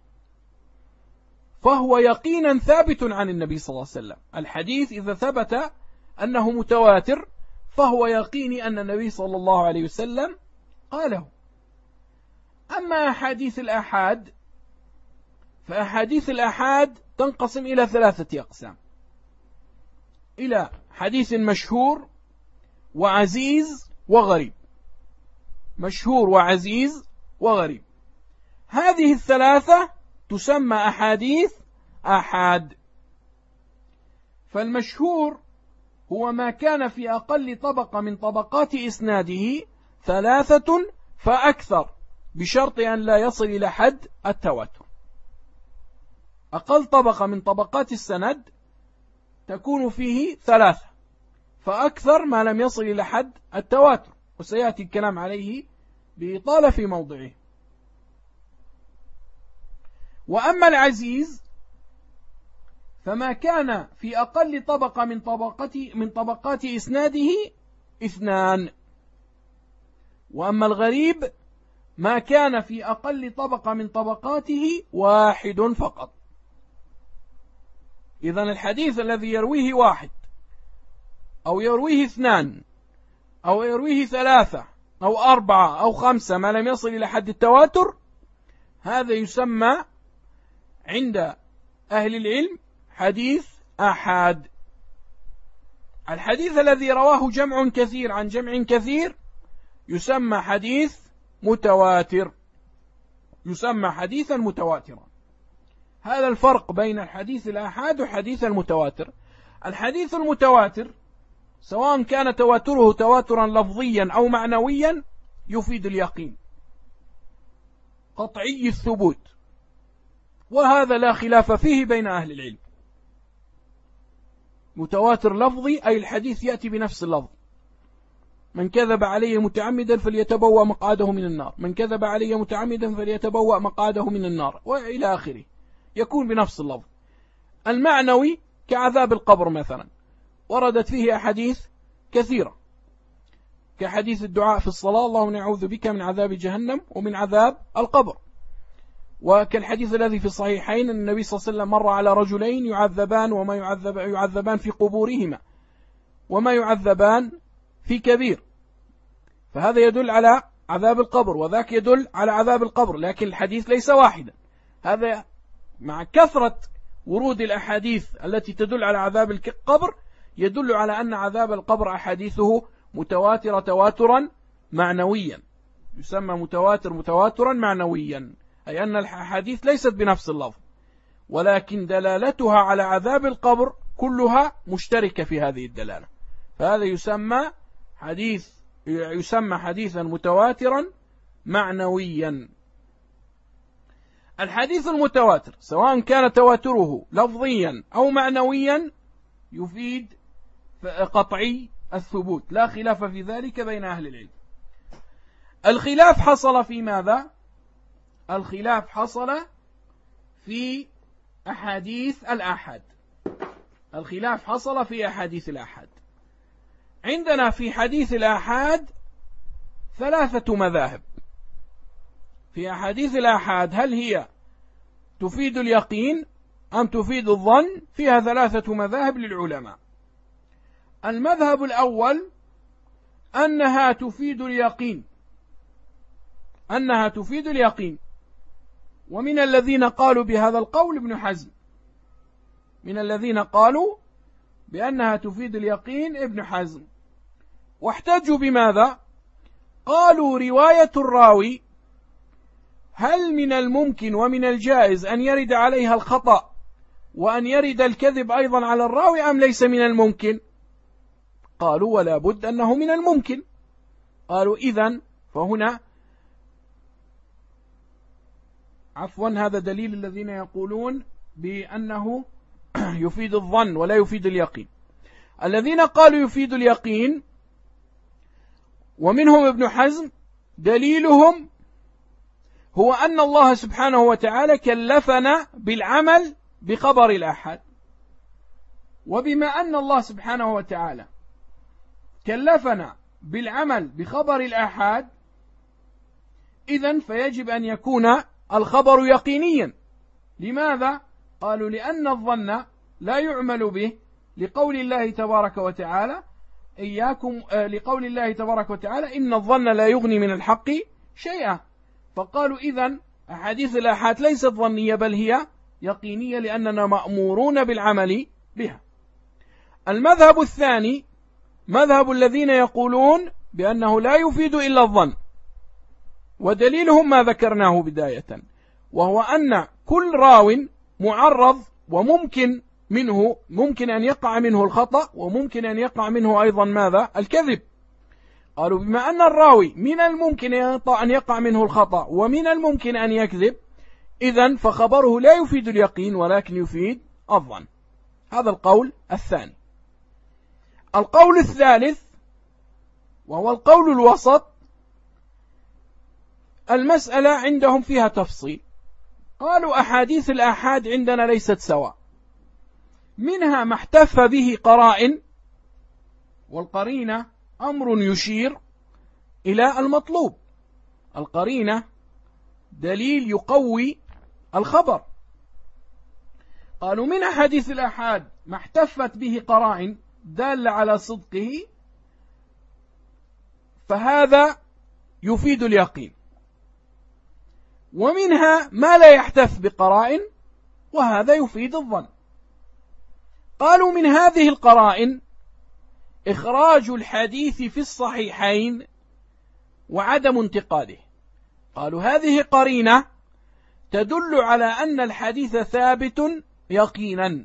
S1: فهو يقينا ثابت عن النبي صلى الله عليه وسلم. الحديث إذا ثبت أنه متواتر فهو يقيني أن النبي صلى الله عليه وسلم قاله. أما أحاديث الآحاد فأحاديث الآحاد تنقسم إلى 3 أقسام: إلى حديث مشهور وعزيز وغريب. مشهور وعزيز وغريب، هذه ال3 تسمى أحاديث آحاد. فالمشهور هو ما كان في أقل طبقة من طبقات إسناده 3 فأكثر، بشرط أن لا يصل إلى حد التواتر. أقل طبقة من طبقات السند تكون فيه 3 فأكثر ما لم يصل إلى حد التواتر، وسيأتي الكلام عليه بإطالة في موضعه. وأما العزيز فما كان في أقل طبقة من طبقات إسناده 2. وأما الغريب ما كان في أقل طبقة من طبقاته 1 فقط. إذن الحديث الذي يرويه 1 أو يرويه 2 أو يرويه 3 أو 4 أو 5 ما لم يصل إلى حد التواتر، هذا يسمى عند أهل العلم حديث آحاد. الحديث الذي رواه جمع كثير عن جمع كثير يسمى حديث متواتر، يسمى حديثا متواترا. هذا الفرق بين الحديث الآحاد وحديث المتواتر. الحديث المتواتر سواء كان تواتره تواترا لفظيا أو معنويا يفيد اليقين قطعي الثبوت، وهذا لا خلاف فيه بين أهل العلم. متواتر لفظي أي الحديث يأتي بنفس اللفظ: من كذب علي متعمدا فليتبوأ مقعده من النار، من كذب علي متعمدا فليتبوأ مقعده من النار، وإلى آخره، يكون بنفس اللفظ. المعنوي كعذاب القبر مثلا وردت فيه أحاديث كثيرة، كحديث الدعاء في الصلاة: اللهم نعوذ بك من عذاب جهنم ومن عذاب القبر. وكالحديث الذي في الصحيحين أن النبي صلى الله عليه وسلم مر على رجلين يعذبان وما يعذبان في قبورهما وما يعذبان في كبير، فهذا يدل على عذاب القبر وذاك يدل على عذاب القبر، لكن الحديث ليس واحدا. هذا مع كثرة ورود الأحاديث التي تدل على عذاب القبر يدل على أن عذاب القبر أحاديثه متواترة تواترا معنويا، يسمى متواترا معنويا، أي أن الحديث ليست بنفس اللفظ، ولكن دلالتها على عذاب القبر كلها مشتركة في هذه الدلالة، فهذا يسمى حديثا متواترا معنويا. الحديث المتواتر سواء كان تواتره لفظيا أو معنويا يفيد قطعي الثبوت، لا خلاف في ذلك بين أهل العلم. الخلاف حصل في ماذا؟ الخلاف حصل في أحاديث الآحاد. الخلاف حصل في أحاديث الآحاد. عندنا في حديث الآحاد 3 مذاهب. في أحاديث الآحاد هل هي تفيد اليقين أم تفيد الظن؟ فيها 3 مذاهب للعلماء. المذهب الأول أنها تفيد اليقين، أنها تفيد اليقين، ومن الذين قالوا بهذا القول ابن حزم، من الذين قالوا بأنها تفيد اليقين ابن حزم. واحتجوا بماذا؟ قالوا رواية الراوي هل من الممكن ومن الجائز أن يرد عليها الخطأ وأن يرد الكذب أيضا على الراوي أم ليس من الممكن؟ قالوا ولا بد أنه من الممكن. قالوا إذن فهنا هذا دليل الذين يقولون بأنه يفيد الظن ولا يفيد اليقين. الذين قالوا يفيد اليقين ومنهم ابن حزم دليلهم هو أن الله سبحانه وتعالى كلفنا بالعمل بخبر الآحاد، وبما أن الله سبحانه وتعالى كلفنا بالعمل بخبر الآحاد إذن فيجب أن يكون الخبر يقينيا. لماذا؟ قالوا لأن الظن لا يعمل به لقول الله تبارك وتعالى لقول الله تبارك وتعالى إن الظن لا يغني من الحق شيئا. فقالوا إذن أحاديث الآحاد ليست ظنية بل هي يقينية لأننا مأمورون بالعمل بها. المذهب الثاني مذهب الذين يقولون بأنه لا يفيد إلا الظن، ودليلهم ما ذكرناه بداية، وهو أن كل راو معرض ممكن أن يقع منه الخطأ وممكن أن يقع منه أيضا ماذا؟ الكذب. قالوا بما أن الراوي من الممكن أن يقع منه الخطأ ومن الممكن أن يكذب إذن فخبره لا يفيد اليقين ولكن يفيد الظن. هذا القول الثاني. القول الثالث وهو القول الوسط، المسألة عندهم فيها تفصيل، قالوا أحاديث الآحاد عندنا ليست سواء، منها ما احتف به قرائن، والقرينة أمر يشير إلى المطلوب، القرينة دليل يقوي الخبر. قالوا من أحاديث الآحاد ما احتفت به قرائن دالة على صدقه، فهذا يفيد اليقين، ومنها ما لا يحتف بقرائن وهذا يفيد الظن. قالوا من هذه القرائن إخراج الحديث في الصحيحين وعدم انتقاده. قالوا هذه قرينة تدل على أن الحديث ثابت يقينا،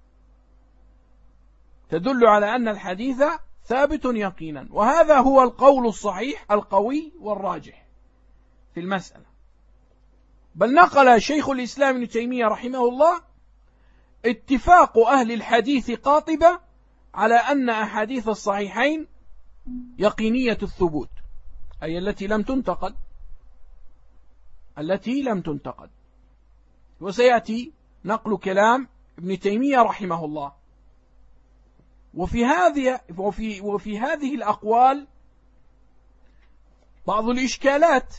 S1: تدل على أن الحديث ثابت يقينا، وهذا هو القول الصحيح القوي والراجح في المسألة. بل نقل شيخ الإسلام ابن تيمية رحمه الله اتفاق أهل الحديث قاطبة على أن أحاديث الصحيحين يقينية الثبوت، أي التي لم تنتقد، وسيأتي نقل كلام ابن تيمية رحمه الله. وفي هذه الأقوال بعض الإشكالات،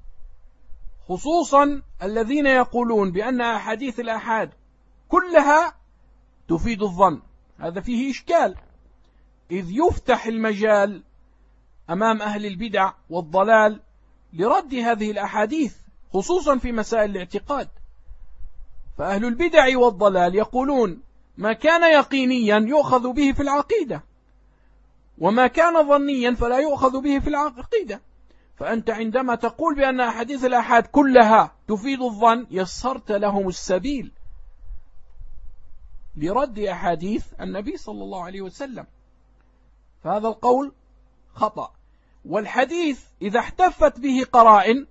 S1: خصوصا الذين يقولون بأن أحاديث الآحاد كلها تفيد الظن، هذا فيه إشكال، إذ يفتح المجال أمام أهل البدع والضلال لرد هذه الأحاديث، خصوصا في مسائل الاعتقاد. فأهل البدع والضلال يقولون ما كان يقينيا يؤخذ به في العقيدة، وما كان ظنيا فلا يؤخذ به في العقيدة. فأنت عندما تقول بأن أحاديث الآحاد كلها تفيد الظن يسرت لهم السبيل لرد أحاديث النبي صلى الله عليه وسلم، فهذا القول خطأ. والحديث إذا احتفت به قرائن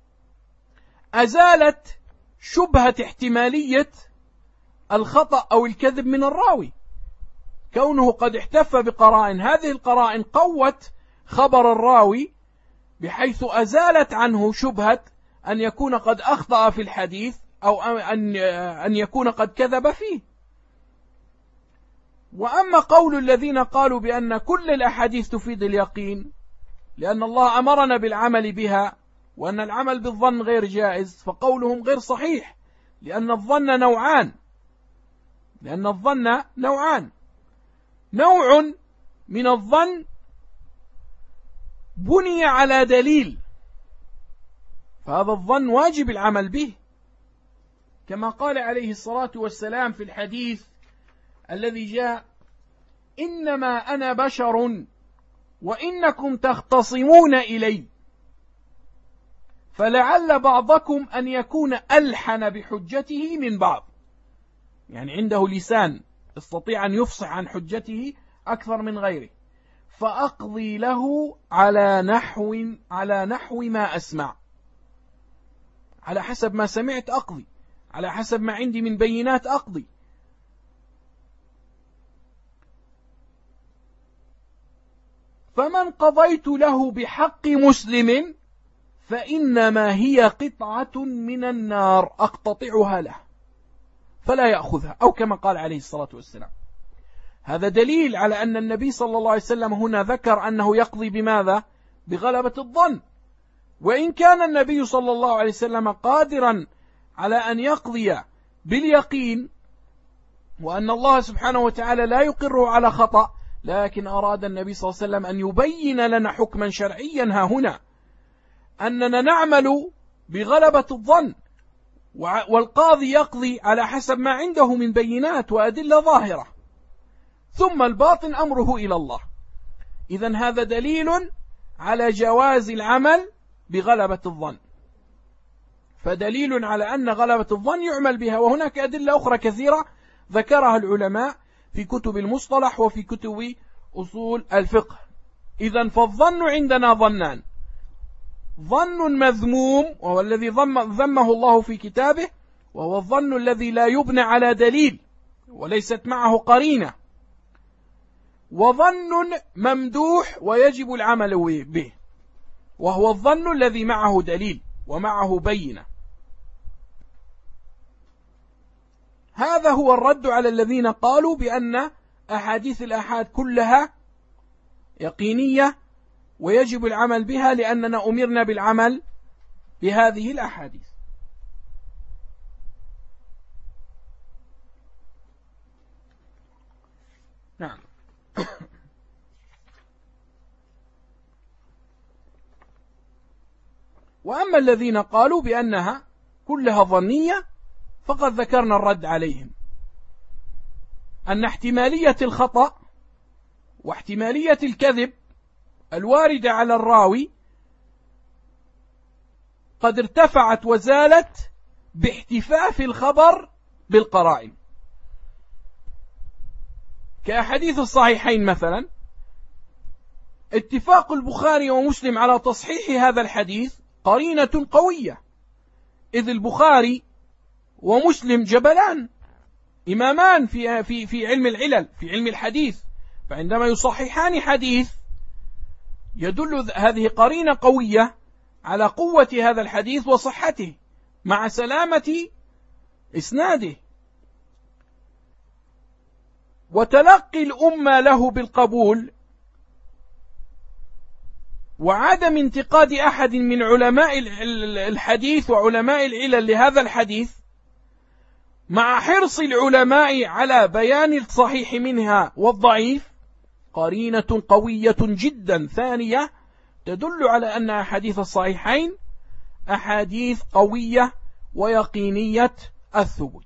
S1: أزالت شبهة احتمالية الخطأ أو الكذب من الراوي، كونه قد احتف بقرائن، هذه القرائن قوت خبر الراوي بحيث أزالت عنه شبهة أن يكون قد أخطأ في الحديث أو أن يكون قد كذب فيه. وأما قول الذين قالوا بأن كل الأحاديث تفيد اليقين لأن الله أمرنا بالعمل بها وأن العمل بالظن غير جائز، فقولهم غير صحيح، لأن الظن نوعان، نوع من الظن بني على دليل، فهذا الظن واجب العمل به، كما قال عليه الصلاة والسلام في الحديث الذي جاء: إنما أنا بشر وإنكم تختصمون إلي، فلعل بعضكم أن يكون ألحن بحجته من بعض، يعني عنده لسان يستطيع أن يفصح عن حجته أكثر من غيره، فأقضي له على نحو ما أسمع، على حسب ما سمعت أقضي، على حسب ما عندي من بينات أقضي. فمن قضيت له بحق مسلم فإنما هي قطعة من النار أقتطعها له فلا يأخذها، أو كما قال عليه الصلاة والسلام. هذا دليل على أن النبي صلى الله عليه وسلم هنا ذكر أنه يقضي بماذا؟ بغلبة الظن، وإن كان النبي صلى الله عليه وسلم قادرا على أن يقضي باليقين، وأن الله سبحانه وتعالى لا يقره على خطأ، لكن أراد النبي صلى الله عليه وسلم أن يبين لنا حكما شرعيا ها هنا، أننا نعمل بغلبة الظن، والقاضي يقضي على حسب ما عنده من بينات وأدلة ظاهرة، ثم الباطن أمره إلى الله. إذن هذا دليل على جواز العمل بغلبة الظن، فدليل على أن غلبة الظن يعمل بها. وهناك أدلة أخرى كثيرة ذكرها العلماء في كتب المصطلح وفي كتب أصول الفقه. إذن فالظن عندنا ظنان: ظن مذموم وهو الذي ذمه الله في كتابه، وهو الظن الذي لا يبنى على دليل وليست معه قرينة، وظن ممدوح ويجب العمل به، وهو الظن الذي معه دليل ومعه بينة. هذا هو الرد على الذين قالوا بأن أحاديث الآحاد كلها يقينية ويجب العمل بها لأننا أمرنا بالعمل بهذه الأحاديث. نعم. وأما الذين قالوا بأنها كلها ظنية فقد ذكرنا الرد عليهم، أن احتمالية الخطأ واحتمالية الكذب الواردة على الراوي قد ارتفعت وزالت باحتفاف الخبر بالقرائن، كأحاديث الصحيحين مثلا، اتفاق البخاري ومسلم على تصحيح هذا الحديث قرينة قوية، إذ البخاري ومسلم جبلان إمامان في علم العلل، في علم الحديث، فعندما يصححان حديث يدل هذه قرينة قوية على قوة هذا الحديث وصحته مع سلامة إسناده. وتلقي الأمة له بالقبول وعدم انتقاد أحد من علماء الحديث وعلماء العلل لهذا الحديث، مع حرص العلماء على بيان الصحيح منها والضعيف، قرينة قوية جدا ثانية تدل على أن أحاديث الصحيحين أحاديث قوية ويقينية الثبوت.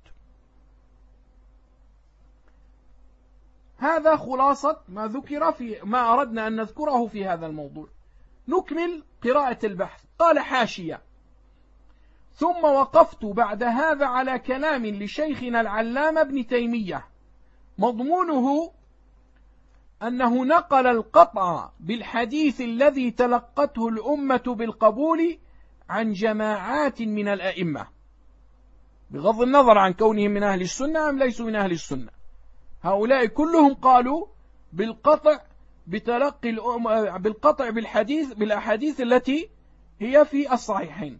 S1: هذا خلاصة ما ذكر في ما أردنا أن نذكره في هذا الموضوع. نكمل قراءة البحث. قال حاشية: ثم وقفت بعد هذا على كلام لشيخنا العلامة ابن تيمية، مضمونه أنه نقل القطع بالحديث الذي تلقته الأمة بالقبول عن جماعات من الأئمة، بغض النظر عن كونهم من أهل السنة أم ليسوا من أهل السنة، هؤلاء كلهم قالوا بالقطع بالقطع بالأحاديث التي هي في الصحيحين.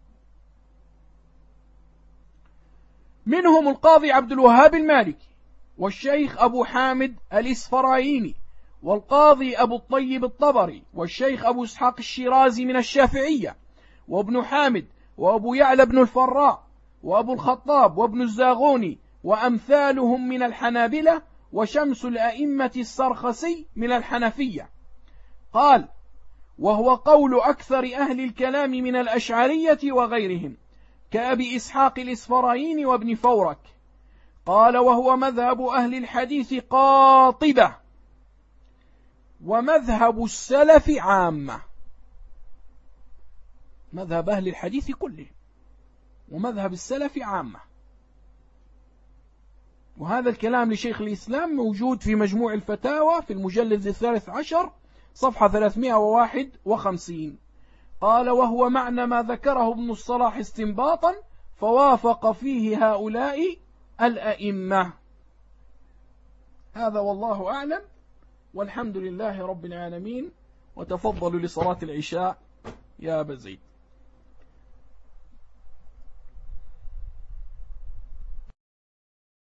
S1: منهم القاضي عبد الوهاب المالكي، والشيخ أبو حامد الإسفرايني، والقاضي أبو الطيب الطبري، والشيخ أبو إسحاق الشيرازي من الشافعية، وابن حامد، وأبو يعلى بن الفراء، وأبو الخطاب، وابن الزاغوني، وأمثالهم من الحنابلة، وشمس الأئمة السرخسي من الحنفية. قال: وهو قول أكثر أهل الكلام من الأشعرية وغيرهم كأبي إسحاق الإسفرايني وابن فورك. قال: وهو مذهب أهل الحديث قاطبة، ومذهب السلف عامة، مذهب أهل الحديث كله ومذهب السلف عامة. وهذا الكلام لشيخ الإسلام موجود في مجموع الفتاوى في المجلد 13 صفحة 351. قال: وهو معنى ما ذكره ابن الصلاح استنباطا، فوافق فيه هؤلاء الأئمة. هذا والله أعلم، والحمد لله رب العالمين. وتفضلوا لصلاة العشاء يا أبا زيد.